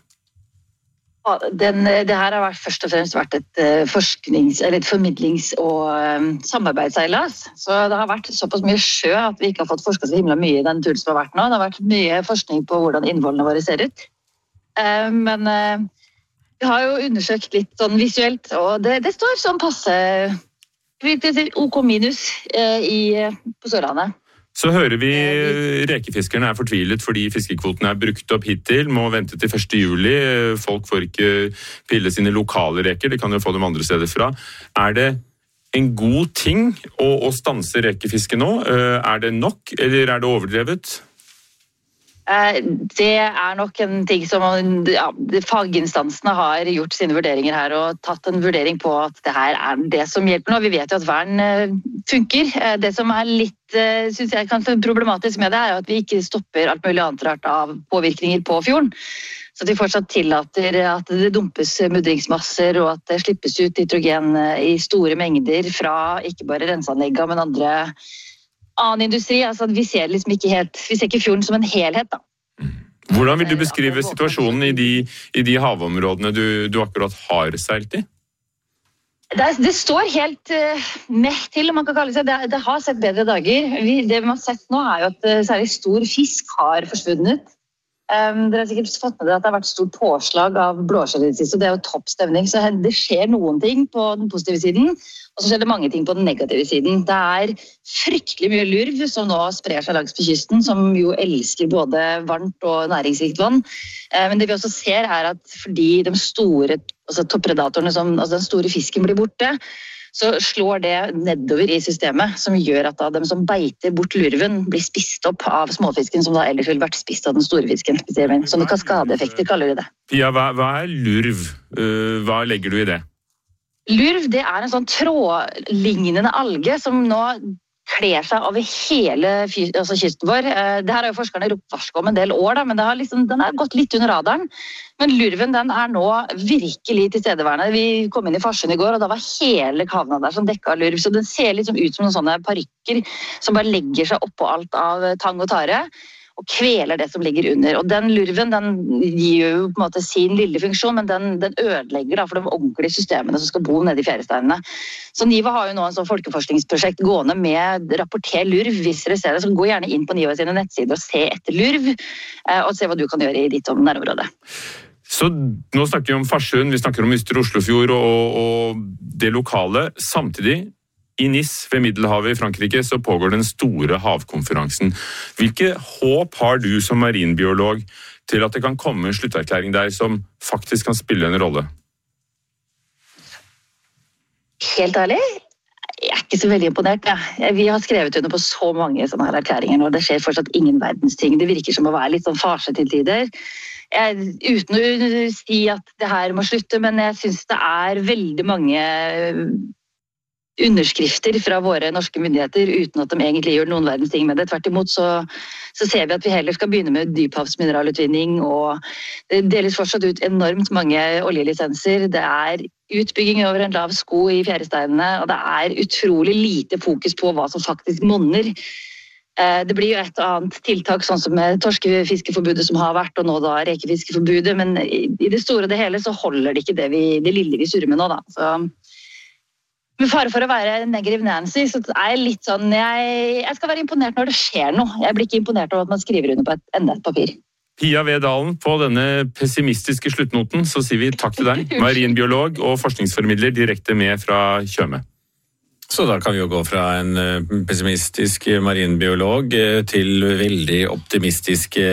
Den, det her har vært, først og fremst vært et forsknings- eller et formidlings- og um, samarbeidsseilas. Så det har vært såpass mye sjø at vi ikke har fått forsket så himla mye i den turen som har vært nå. Det har vært mye forskning på hvordan innvollene våre ser ut. Uh, men uh, vi har jo undersøkt litt sånn visuelt, og det, det står sånn passe OK minus uh, i, på Sørlandet. Så hører vi rekefiskerne er fortvilet fordi fiskekvoten er brukt opp hittil, må vente til første juli. Folk får ikke pille sine lokale reker, de kan jo få dem andre steder fra. Er det en god ting å, å stanse rekefiske nå? Er det nok, eller er det overdrevet? Det er nok en ting som ja, faginstansene har gjort sine vurderinger her og tatt en vurdering på at det her er det som hjelper nå. Vi vet jo at vern funker. Det som er litt synes jeg kan problematisk med det er at vi ikke stopper alt mulig annet rart av påvirkninger på fjorden. Så de fortsatt tillater at det dumpes mudringsmasser og at det slippes ut nitrogen i store mengder fra ikke bare renseanleggene, men andre annen industri, altså vi ser liksom ikke helt, vi ser ikke fjorden som en helhet da. Hvordan vil du beskrive situasjonen i de, i de havområdene du, du akkurat har seilt i? Det, det står helt uh, med til, om man kan kalle det, det, det har sett bedre dager. Vi, det vi har sett nå er jo at uh, særlig stor fisk har forsvunnet. Um, dere har sikkert fått med det at det har vært stort påslag av blåskjell i det siste, og det er jo toppstemning, så det skjer noen ting på den positive siden, og så skjer det mange ting på den negative siden. Det er fryktelig mye lurv som nå sprer seg langs på kysten, som jo elsker både varmt og næringsrikt vann. Men det vi også ser er at fordi de store altså toppredatorene, som, altså den store fisken blir borte, så slår det nedover i systemet, som gjør at da de som beiter bort lurven blir spist opp av småfisken, som da ellers ville vært spist av den store fisken. Sånne kaskadeeffekter kaller vi det. Pia, hva, hva er lurv? Hva legger du i det? Lurv, det er en sånn trådlignende alge som nå kler seg over hele altså kysten vår. Det her har jo forskerne ropt varsko om en del år, da, men det har liksom, den har gått litt under radaren. Men lurven den er nå virkelig tilstedeværende. Vi kom inn i Farsund i går, og da var hele havna der som dekket av lurv. Så den ser liksom ut som noen sånne parykker som bare legger seg oppå alt av tang og tare. og kveler det som ligger under. Og den lurven, den gir jo på en måte sin lille funksjon, men den, den ødelegger da for de ordentlige systemene som skal bo nede i fjæresteinene. Så NIVA har jo nå en sånn folkeforskningsprosjekt gående med rapporter lurv. Hvis dere ser det, så gå gjerne inn på NIVA sine nettsider og se etter lurv, og se hva du kan gjøre i ditt nærområde. Så nå snakker vi om Farsund, vi snakker om Østre Oslofjord og, og det lokale. Samtidig, i Nice ved Middelhavet i Frankrike, så pågår den store havkonferansen. Hvilke håp har du som marinbiolog til at det kan komme en slutterklæring der som faktisk kan spille en rolle? Helt ærlig, jeg er ikke så veldig imponert. Ja. Vi har skrevet under på så mange sånne her erklæringer, og det skjer fortsatt ingen verdens ting. Det virker som å være litt sånn farse til tider. Jeg, uten å si at det her må slutte, men jeg synes det er veldig mange underskrifter fra våre norske myndigheter uten at de egentlig gjør noen verdens ting med det. Tvert imot så, så ser vi at vi heller skal begynne med dyphavsmineralutvinning, og det deles fortsatt ut enormt mange oljelisenser. Det er utbygging over en lav sko i fjæresteinene, og det er utrolig lite fokus på hva som faktisk monner. Det blir jo et annet tiltak, sånn som med torskefiskeforbudet som har vært, og nå da rekefiskeforbudet, men i det store og det hele så holder det ikke det, vi, det lille vi surrer med nå da. Så med fare for å være negativ Nancy, så er jeg litt sånn, jeg, jeg skal være imponert når det skjer noe. Jeg blir ikke imponert over at man skriver under på et, enda et papir. Pia Vedalen, på denne pessimistiske sluttnoten, så sier vi takk til deg, marinbiolog og forskningsformidler direkte med fra Tjøme. Så da kan vi jo gå fra en pessimistisk marinbiolog til veldig optimistiske,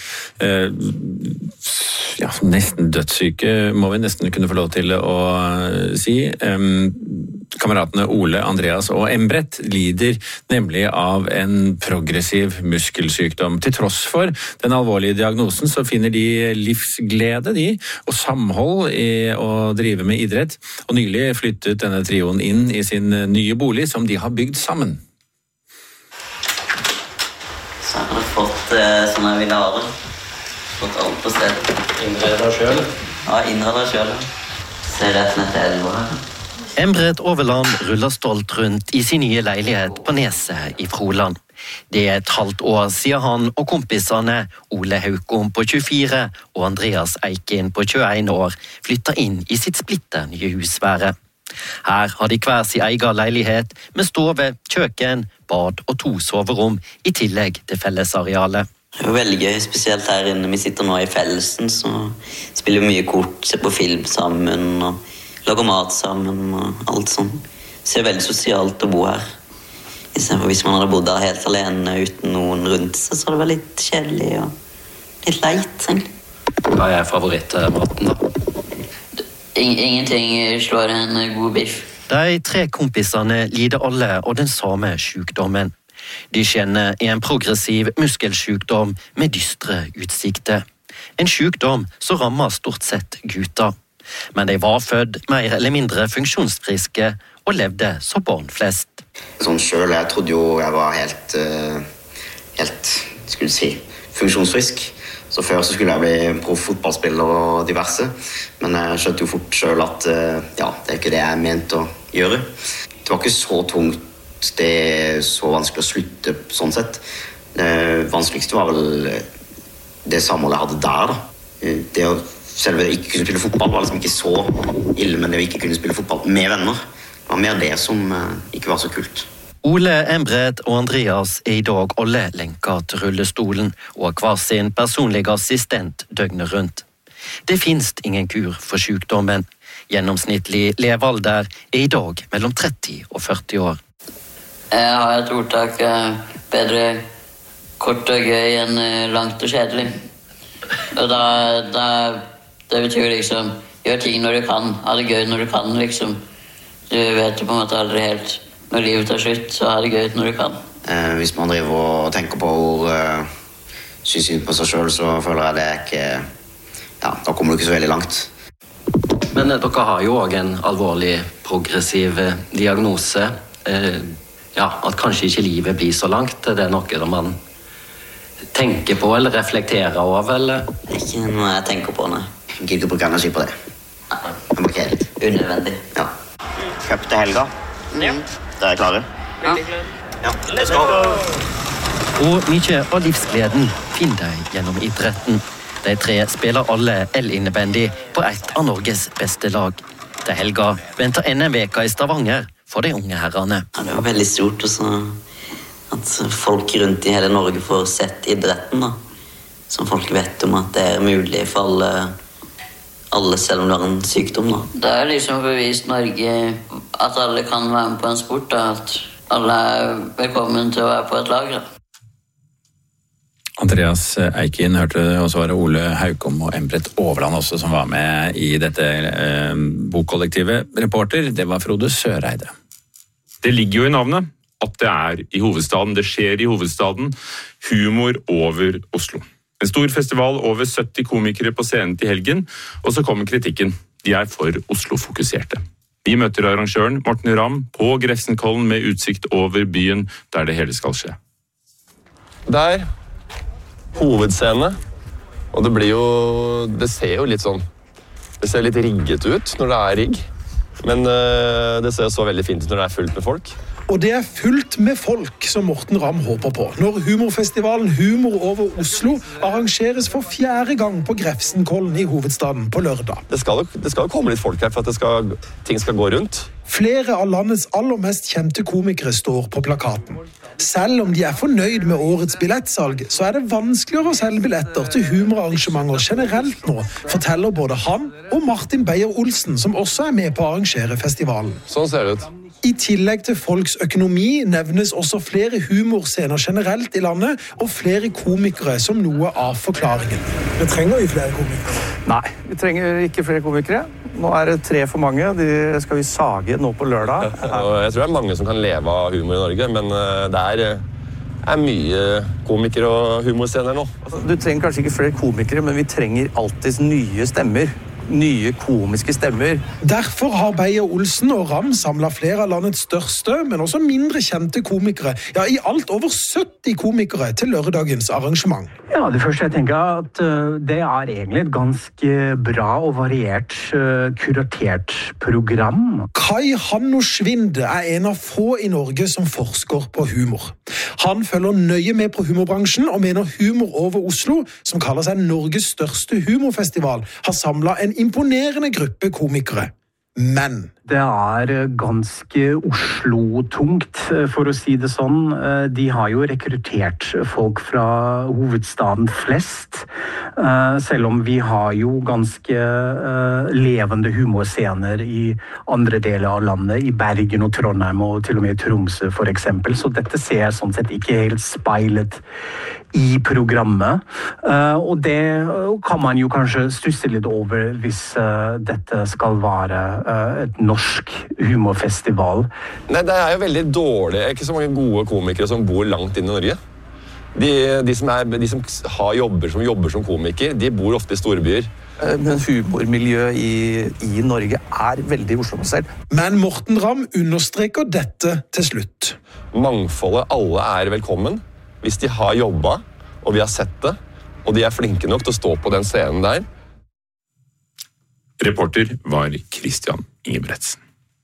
ja, nesten dødssyke, må vi nesten kunne få lov til å si. Kameratene Ole, Andreas og Embret lider nemlig av en progressiv muskelsykdom. Til tross for den alvorlige diagnosen så finner de livsglede de, og samhold i å drive med idrett. Og nylig flyttet denne trioen inn i sin nye bolig som de har bygd sammen. Så har jeg fått eh, sånn jeg ville ha det. Fått alt på sted. Innreda selv? Ja, innreda selv. Ser rett ned til elva her. Embret Overland ruller stolt rundt i sin nye leilighet på Neset i Froland. Det er et halvt år siden han og kompisene Ole Haukom på tjuefire og Andreas Eikin på tjueen år flyttet inn i sitt splitte nye husvære. Her har de hver sin egen leilighet med stove, kjøkken, bad og to soverom i tillegg til fellesarealet. Det er veldig gøy, spesielt her inne. Vi sitter nå i fellesen, så spiller vi mye kort, ser på film sammen og lager mat sammen og alt sånn. Så det er veldig sosialt å bo her. I stedet for hvis man hadde bodd her helt alene uten noen rundt seg, så hadde det vært litt kjedelig og litt leit, egentlig. Hva er favorittmaten da? Ingenting slår en god biff. De tre kompisene lider alle av den samme sykdommen. De kjenner en progressiv muskelsykdom med dystre utsikter. En sykdom som rammer stort sett gutter. Men de var født mer eller mindre funksjonsfriske og levde som barn flest. Sånn selv, jeg trodde jo jeg var helt, helt, skulle si, funksjonsfrisk. Så før så skulle jeg bli proff fotballspiller og diverse. Men jeg skjønte jo fort selv at ja, det er ikke det jeg mente å gjøre. Det var ikke så tungt, det er så vanskelig å slutte sånn sett. Det vanskeligste var vel det samholdet jeg hadde der da. Det å selv ikke kunne spille fotball var liksom ikke så ille, men det å ikke kunne spille fotball med venner var mer det som ikke var så kult. Ole, Embret og Andreas er i dag alle lenket til rullestolen og har hver sin personlige assistent døgnet rundt. Det finnes ingen kur for sykdommen. Gjennomsnittlig levealder er i dag mellom tretti og førti år. Jeg har et ordtak, bedre kort og gøy enn langt og kjedelig. Og da, da det betyr liksom, gjør ting når du kan, ha det gøy når du kan, liksom. Du vet jo på en måte aldri helt, når livet tar slutt, så ha det gøy når du kan. Eh, hvis man driver og tenker på hvor uh, synes synd på seg selv, så føler jeg det ikke, ja, da kommer du ikke så veldig langt. Men eh, dere har jo også en alvorlig progressiv eh, diagnose. Eh, ja, at kanskje ikke livet blir så langt, det er noe man tenker på eller reflekterer over, eller? Det er ikke noe jeg tenker på, nei. Jeg gidder ikke bruke energi på det. Jeg må ikke helt. Unødvendig. Ja. Cup til helga. Ja. Da er jeg klare. Ja. Ja, let's go! Og mye av livsgleden finn deg gjennom idretten. De tre spiller alle el-innebandy på et av Norges beste lag. Til helga venter N M-veka i Stavanger for de unge herrene. Ja, det var veldig stort også, at folk rundt i hele Norge får sett idretten, da. Som folk vet om at det er mulig for alle, alle selv om det er en sykdom. Da. Det er liksom bevist Norge at alle kan være med på en sport, da. At alle er velkommen til å være på et lag. Da. Andreas Eikin hørte også var Ole Haukom og Embret Overland også som var med i dette eh, bokkollektivet. Reporter, det var Frode Søreide. Det ligger jo i navnet at det er i hovedstaden, det skjer i hovedstaden, humor over Oslo. En stor festival, over sytti komikere på scenen til helgen, og så kommer kritikken. De er for Oslo-fokuserte. Vi møter arrangøren Morten Ramm på Grefsenkollen med utsikt over byen der det hele skal skje. Der, hovedscene, og det blir jo, det ser jo litt sånn, det ser litt rigget ut når det er rigg, men uh, det ser så veldig fint ut når det er fullt med folk. Og det er fullt med folk som Morten Ramm håper på, når humorfestivalen Humor over Oslo arrangeres for fjerde gang på Grefsenkollen i hovedstaden på lørdag. Det skal jo det skal komme litt folk her for at det skal, ting skal gå rundt. Flere av landets aller mest kjente komikere står på plakaten. Selv om de er fornøyd med årets billettsalg, så er det vanskeligere å selge billetter til humorarrangementer generelt nå, forteller både han og Martin Beyer-Olsen, som også er med på å arrangere festivalen. Sånn ser det ut. I tillegg til folks økonomi nevnes også flere humorscener generelt i landet, og flere komikere som noe av forklaringen. Vi trenger jo flere komikere. Nei, vi trenger ikke flere komikere. Nå er det tre for mange, de skal vi sage nå på lørdag. Jeg tror det er mange som kan leve av humor i Norge, men det er, er mye komikere og humorscener nå. Du trenger kanskje ikke flere komikere, men vi trenger alltid nye stemmer. Nye komiske stemmer. Derfor har Beyer-Olsen og Ramm samlet flere av landets største, men også mindre kjente komikere. Ja, i alt over sytti komikere til lørdagens arrangement. Ja, det første jeg tenker at uh, det er egentlig et ganske bra og variert, uh, kuratert program. Kai Hanno Svinde er en av få i Norge som forsker på humor. Han følger nøye med på humorbransjen og mener Humor over Oslo, som kaller seg Norges største humorfestival, har samlet en imponerende gruppe komikere. Men det er ganske Oslo-tungt, for å si det sånn. De har jo rekruttert folk fra hovedstaden flest, selv om vi har jo ganske levende humorscener i andre deler av landet, i Bergen og Trondheim og til og med Tromsø for eksempel. Så dette ser sånn sett ikke helt speilet i programmet. Og det kan man jo kanskje stusse litt over hvis dette skal være et norsk humorfestival. Nei, det er jo veldig dårlig. Det er ikke så mange gode komikere som bor langt inn i Norge. De, de, som, er, de som har jobber som jobber som komiker, de bor ofte i store byer. Men humormiljøet i, i Norge er veldig Oslo-basert. Men Morten Ramm understreker dette til slutt. Mangfoldet, alle er velkommen. Hvis de har jobbet, og vi har sett det, og de er flinke nok til å stå på den scenen der. Reporter var Christian Ingebretsen.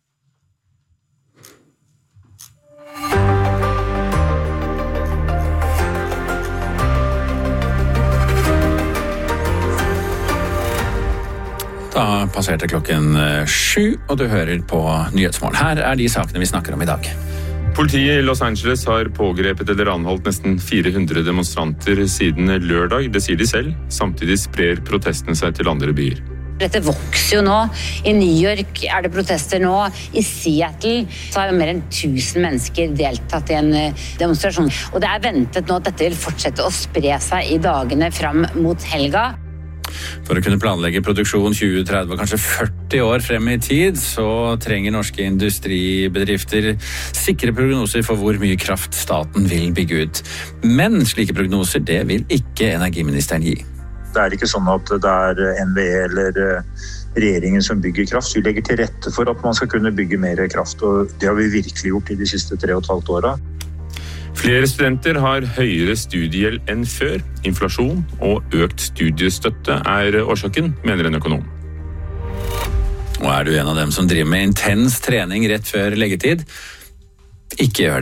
Da passerte klokken sju, og du hører på Nyhetsmorgen. Her er de sakene vi snakker om i dag. Politiet i Los Angeles har pågrepet eller anholdt nesten fire hundre demonstranter siden lørdag, det sier de selv. Samtidig sprer protestene seg til andre byer. Dette vokser jo nå. I New York er det protester nå. I Seattle så har mer enn tusen mennesker deltatt i en demonstrasjon. Og det er ventet nå at dette vil fortsette å spre seg i dagene fram mot helga. For å kunne planlegge produksjon tjue, tretti og kanskje førti år frem i tid, så trenger norske industribedrifter sikre prognoser for hvor mye kraft staten vil bygge ut. Men slike prognoser, det vil ikke energiministeren gi. Det er ikke sånn at det er N V E eller regjeringen som bygger kraft. Vi legger til rette for at man skal kunne bygge mer kraft, og det har vi virkelig gjort i de siste tre og et halvt åra. Flere studenter har høyere studiegjeld enn før. Inflasjon og økt studiestøtte er årsaken, mener en økonom. Og er du en av dem som driver med intens trening rett før leggetid? Ikke gjør det.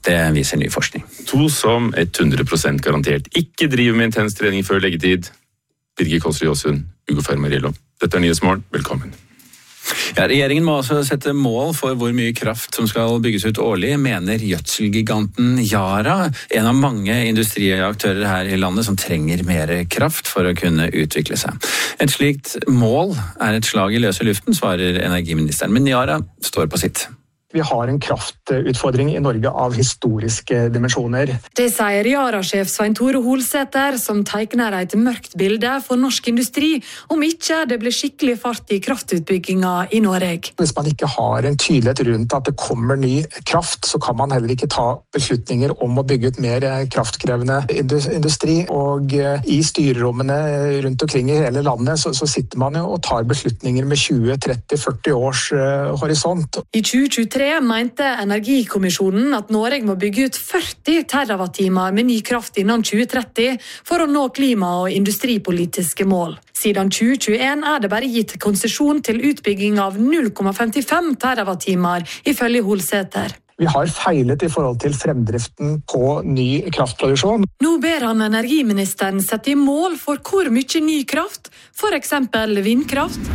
Det viser ny forskning. To som hundre prosent garantert ikke driver med intens trening før leggetid. Birgit Kolsrud Jåsund, Ugo Fermariello. Dette er Nyhetsmorgen. Velkommen. Ja, regjeringen må altså sette mål for hvor mye kraft som skal bygges ut årlig, mener gjødselgiganten Yara, en av mange industriaktører her i landet som trenger mer kraft for å kunne utvikle seg. Et slikt mål er et slag i løse luften, svarer energiministeren, men Yara står på sitt. Vi har en kraftutfordring i Norge av historiske dimensjoner. Det sier Yara-sjef Svein Tore Holsæter, som tegner et mørkt bilde for norsk industri, om ikke det blir skikkelig fart i kraftutbygginga i Norge. Hvis man ikke har en tydelighet rundt at det kommer ny kraft, så kan man heller ikke ta beslutninger om å bygge ut mer kraftkrevende industri. Og i styrerommene rundt omkring i hele landet så, så sitter man jo og tar beslutninger med tjue, tretti, førti års uh, horisont. I tjue tjuetre mente Energikommisjonen at Norge må bygge ut førti terawattimer med ny kraft innen tjue tretti for å nå klima- og industripolitiske mål. Siden tjue tjueen er det bare gitt konsesjon til utbygging av null komma femtifem terawattimer, ifølge Holsæter. Vi har feilet i forhold til fremdriften på ny kraftproduksjon. Nå ber han energiministeren sette i mål for hvor mye ny kraft, for eksempel vindkraft,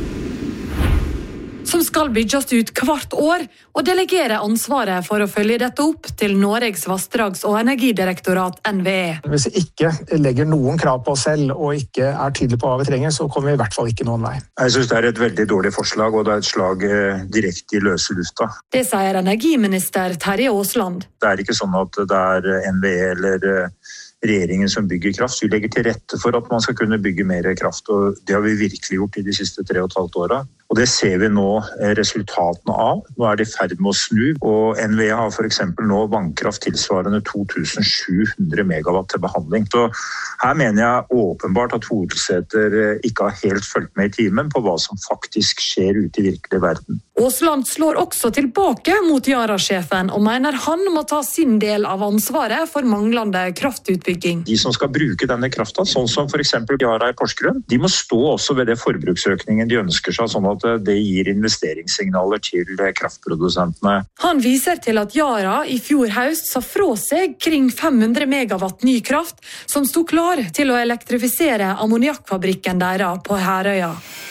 som skal bygges ut hvert år, og delegere ansvaret for å følge dette opp til Norges vassdrags- og energidirektorat N V E. Hvis vi ikke legger noen krav på oss selv og ikke er tydelige på hva vi trenger, så kommer vi i hvert fall ikke noen vei. Jeg synes det er et veldig dårlig forslag, og det er et slag direkte i løse lufta. Det sier energiminister Terje Aasland. Det er ikke sånn at det er N V E eller regjeringen som bygger kraft. Vi legger til rette for at man skal kunne bygge mer kraft, og det har vi virkelig gjort i de siste tre og et halvt årene. Og det ser vi nå resultatene av. Nå er det i ferd med å snu, og N V E har for eksempel nå vannkraft tilsvarende to tusen sju hundre megawatt til behandling. Så her mener jeg åpenbart at Holsæter ikke har helt fulgt med i timen på hva som faktisk skjer ute i virkelig verden. Aasland slår også tilbake mot Yara-sjefen og mener han må ta sin del av ansvaret for manglende kraftutbygging. De som skal bruke denne krafta, sånn som for eksempel Yara i Porsgrunn, de må stå også ved det forbruksøkningen de ønsker seg, sånn at det gir investeringssignaler til kraftprodusentene. Han viser til at Yara i fjor høst sa fra seg kring fem hundre megawatt ny kraft, som sto klar til å elektrifisere ammoniakkfabrikken deres på Herøya.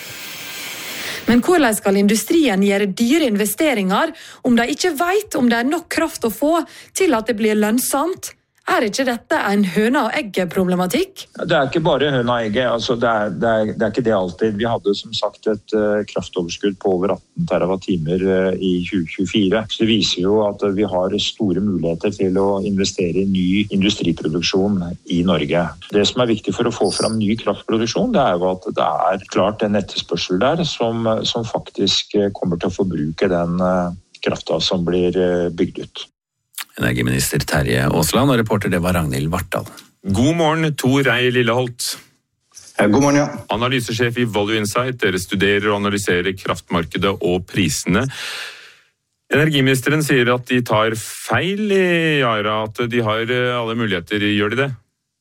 Men hvordan skal industrien gjøre dyre investeringer om de ikke vet om det er nok kraft å få til at det blir lønnsomt? Er ikke dette en høna og egget-problematikk? Det er ikke bare høna og egget, altså det, er, det, er, det er ikke det alltid. Vi hadde som sagt et uh, kraftoverskudd på over atten terawattimer uh, i tjue tjuefire. Så det viser jo at uh, vi har store muligheter til å investere i ny industriproduksjon i Norge. Det som er viktig for å få fram ny kraftproduksjon, det er jo at det er klart en etterspørsel der som, som faktisk uh, kommer til å forbruke den uh, krafta som blir uh, bygd ut. Energiminister Terje Aasland, og reporter det var Ragnhild Vartdal. God morgen, Tor Reie Lilleholt. God morgen, ja. Analysesjef i Value Insight, dere studerer og analyserer kraftmarkedet og prisene. Energiministeren sier at de tar feil i Yara, at de har alle muligheter. Gjør de det?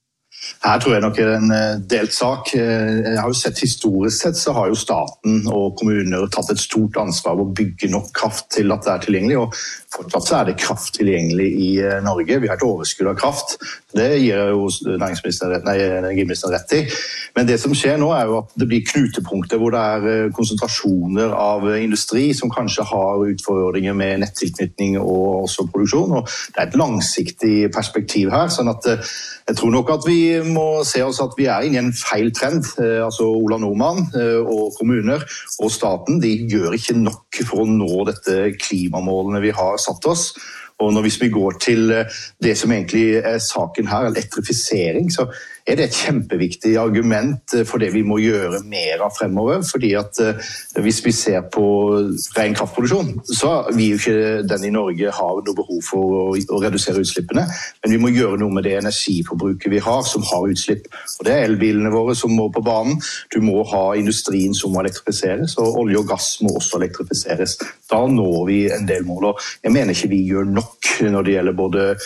Her tror jeg nok er en delt sak. Jeg har jo sett Historisk sett så har jo staten og kommuner tatt et stort ansvar å bygge nok kraft til at det er tilgjengelig, og fortsatt så er det kraft tilgjengelig i Norge. Vi har et overskudd av kraft. Det gir jo næringsministeren, nei, energiministeren rett i. Men det som skjer nå er jo at det blir knutepunkter hvor det er konsentrasjoner av industri som kanskje har utfordringer med nettilknytning og også produksjon. Og det er et langsiktig perspektiv her, sånn at jeg tror nok at vi må se oss at vi er inne i en feil trend. Altså Ola Nordmann og kommuner og staten, de gjør ikke nok for å nå dette klimamålene vi har satt oss. Og når hvis vi går til det som egentlig er saken her, elektrifisering, så er det et kjempeviktig argument for det vi må gjøre mer av fremover. Fordi at hvis vi ser på ren kraftproduksjon, så vil jo ikke den i Norge ha noe behov for å, å redusere utslippene. Men vi må gjøre noe med det energiforbruket vi har som har utslipp. Og det er elbilene våre som må på banen. Du må ha industrien som må elektrifiseres, og olje og gass må også elektrifiseres. Da når vi en del mål. Og jeg mener ikke vi gjør nok når det gjelder både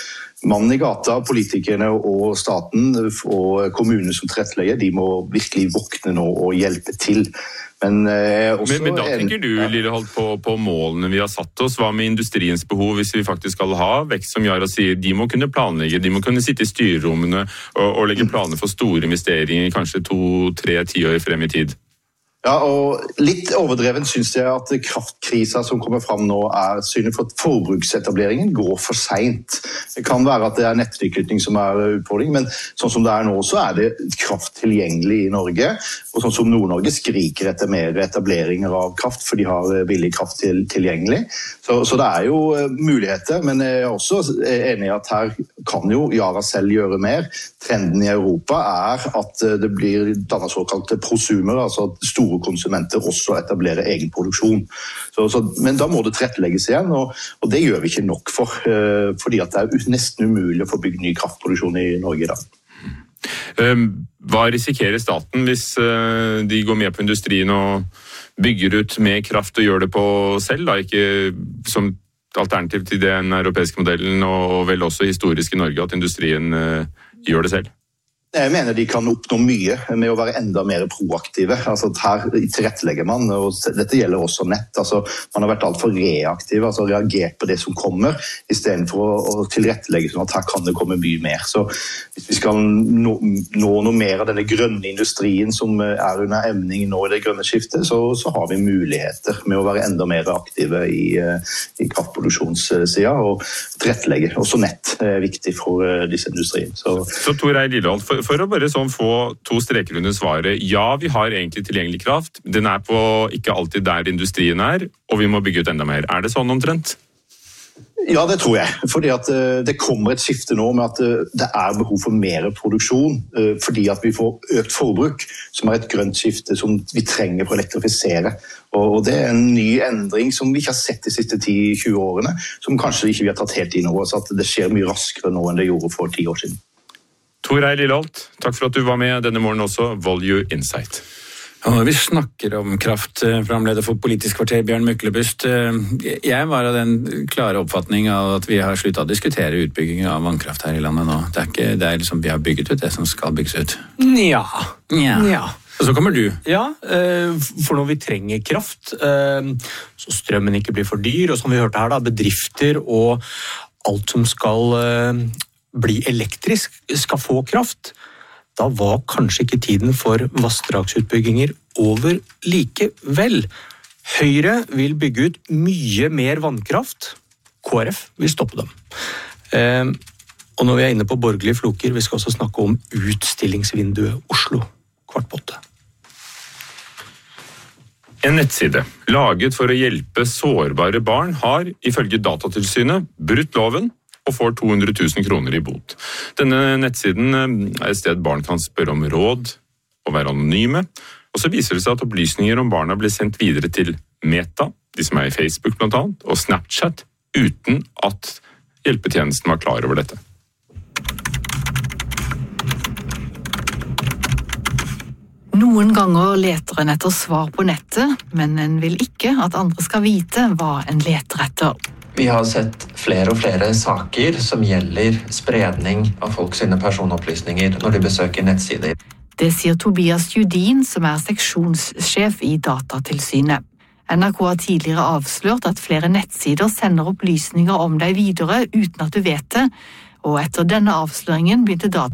mannen i gata, politikerne og staten og kommunene som tilrettelegger, de må virkelig våkne nå og hjelpe til. Men, eh, også men, men da tenker du, Lilleholt, på, på målene vi har satt oss. Hva med industriens behov hvis vi faktisk skal ha vekst, som Yara sier? De må kunne planlegge, de må kunne sitte i styrerommene og, og legge planer for store investeringer, kanskje to, tre, ti år frem i tid. Ja, og litt overdreven synes jeg at kraftkrisa som kommer fram nå er synet for at forbruksetableringen går for sent. Det kan være at det er netttilknytning som er utfordring, men sånn som det er nå så er det kraft tilgjengelig i Norge, og sånn som Nord-Norge skriker etter mer etableringer av kraft, for de har billig kraft til, tilgjengelig. Så, så det er jo muligheter, men jeg er også enig i at her kan jo Yara selv gjøre mer. Trenden i Europa er at det blir dannet såkalte prosumer, altså store konsumenter også etablerer egen produksjon. Så, så, men da må det tilrettelegges igjen, og, og det gjør vi ikke nok for, uh, fordi at det er nesten umulig å få bygd ny kraftproduksjon i Norge i dag. Hva risikerer staten hvis uh, de går med på industrien og bygger ut mer kraft og gjør det på selv, da? Ikke som alternativ til den europeiske modellen, og vel også historisk i Norge at industrien uh, gjør det selv? Jeg mener de kan oppnå mye med å være enda mer proaktive. Altså, her tilrettelegger man, og dette gjelder også nett. Altså, man har vært alt for reaktiv, altså reagert på det som kommer, i stedet for å, å tilrettelegge sånn at her kan det komme mye mer. Så hvis vi skal nå, nå noe mer av denne grønne industrien som er under emning nå i det grønne skiftet, så, så har vi muligheter med å være enda mer aktive i, i kraftproduksjonssida og tilrettelegge. Også nett er viktig for disse industrien. Så, så Tor Eir Lilleholt, for For å bare sånn få to streker under svaret, ja, vi har egentlig tilgjengelig kraft, den er på ikke alltid der industrien er, og vi må bygge ut enda mer. Er det sånn omtrent? Ja, det tror jeg. Fordi at det kommer et skifte nå med at det er behov for mer produksjon, fordi at vi får økt forbruk, som er et grønt skifte som vi trenger for å elektrifisere. Og det er en ny endring som vi ikke har sett de siste ti til tjue årene, som kanskje ikke vi har tatt helt inn over oss, at det skjer mye raskere nå enn det gjorde for ti år siden. Tor Eir Lilleholt, takk for at du var med denne morgenen også, Volue Insight. Og vi snakker om kraft, programleder for Politisk kvarter, Bjørn Myklebust. Jeg var av den klare oppfatning av at vi har sluttet å diskutere utbygging av vannkraft her i landet nå. Det er ikke det er liksom vi har bygget ut det som skal bygges ut. Ja. Ja. ja. Og så kommer du. Ja, for når vi trenger kraft, så strømmen ikke blir for dyr, og som vi hørte her da, bedrifter og alt som skal bli elektrisk, skal få kraft, da var kanskje ikke tiden for vassdragsutbygginger over likevel. Høyre vil bygge ut mye mer vannkraft. K R F vil stoppe dem. Eh, og når vi er inne på borgerlige floker, vi skal også snakke om utstillingsvinduet Oslo, kvart på åtte. En nettside laget for å hjelpe sårbare barn har, ifølge Datatilsynet, brutt loven og får to hundre tusen kroner i bot. Denne nettsiden er et sted barn kan spørre om råd og være anonyme, og så viser det seg at opplysninger om barna blir sendt videre til Meta, de som er i Facebook blant annet, og Snapchat, uten at hjelpetjenesten var klar over dette. Noen ganger leter en etter svar på nettet, men en vil ikke at andre skal vite hva en leter etter. Vi har sett flere og flere saker som gjelder spredning av folk sine personopplysninger når de besøker nettsider. Det sier Tobias Judin, som er seksjonssjef i Datatilsynet. N R K har tidligere avslørt at flere nettsider sender opplysninger om deg videre uten at du vet det, og etter denne avsløringen begynte Datatilsynet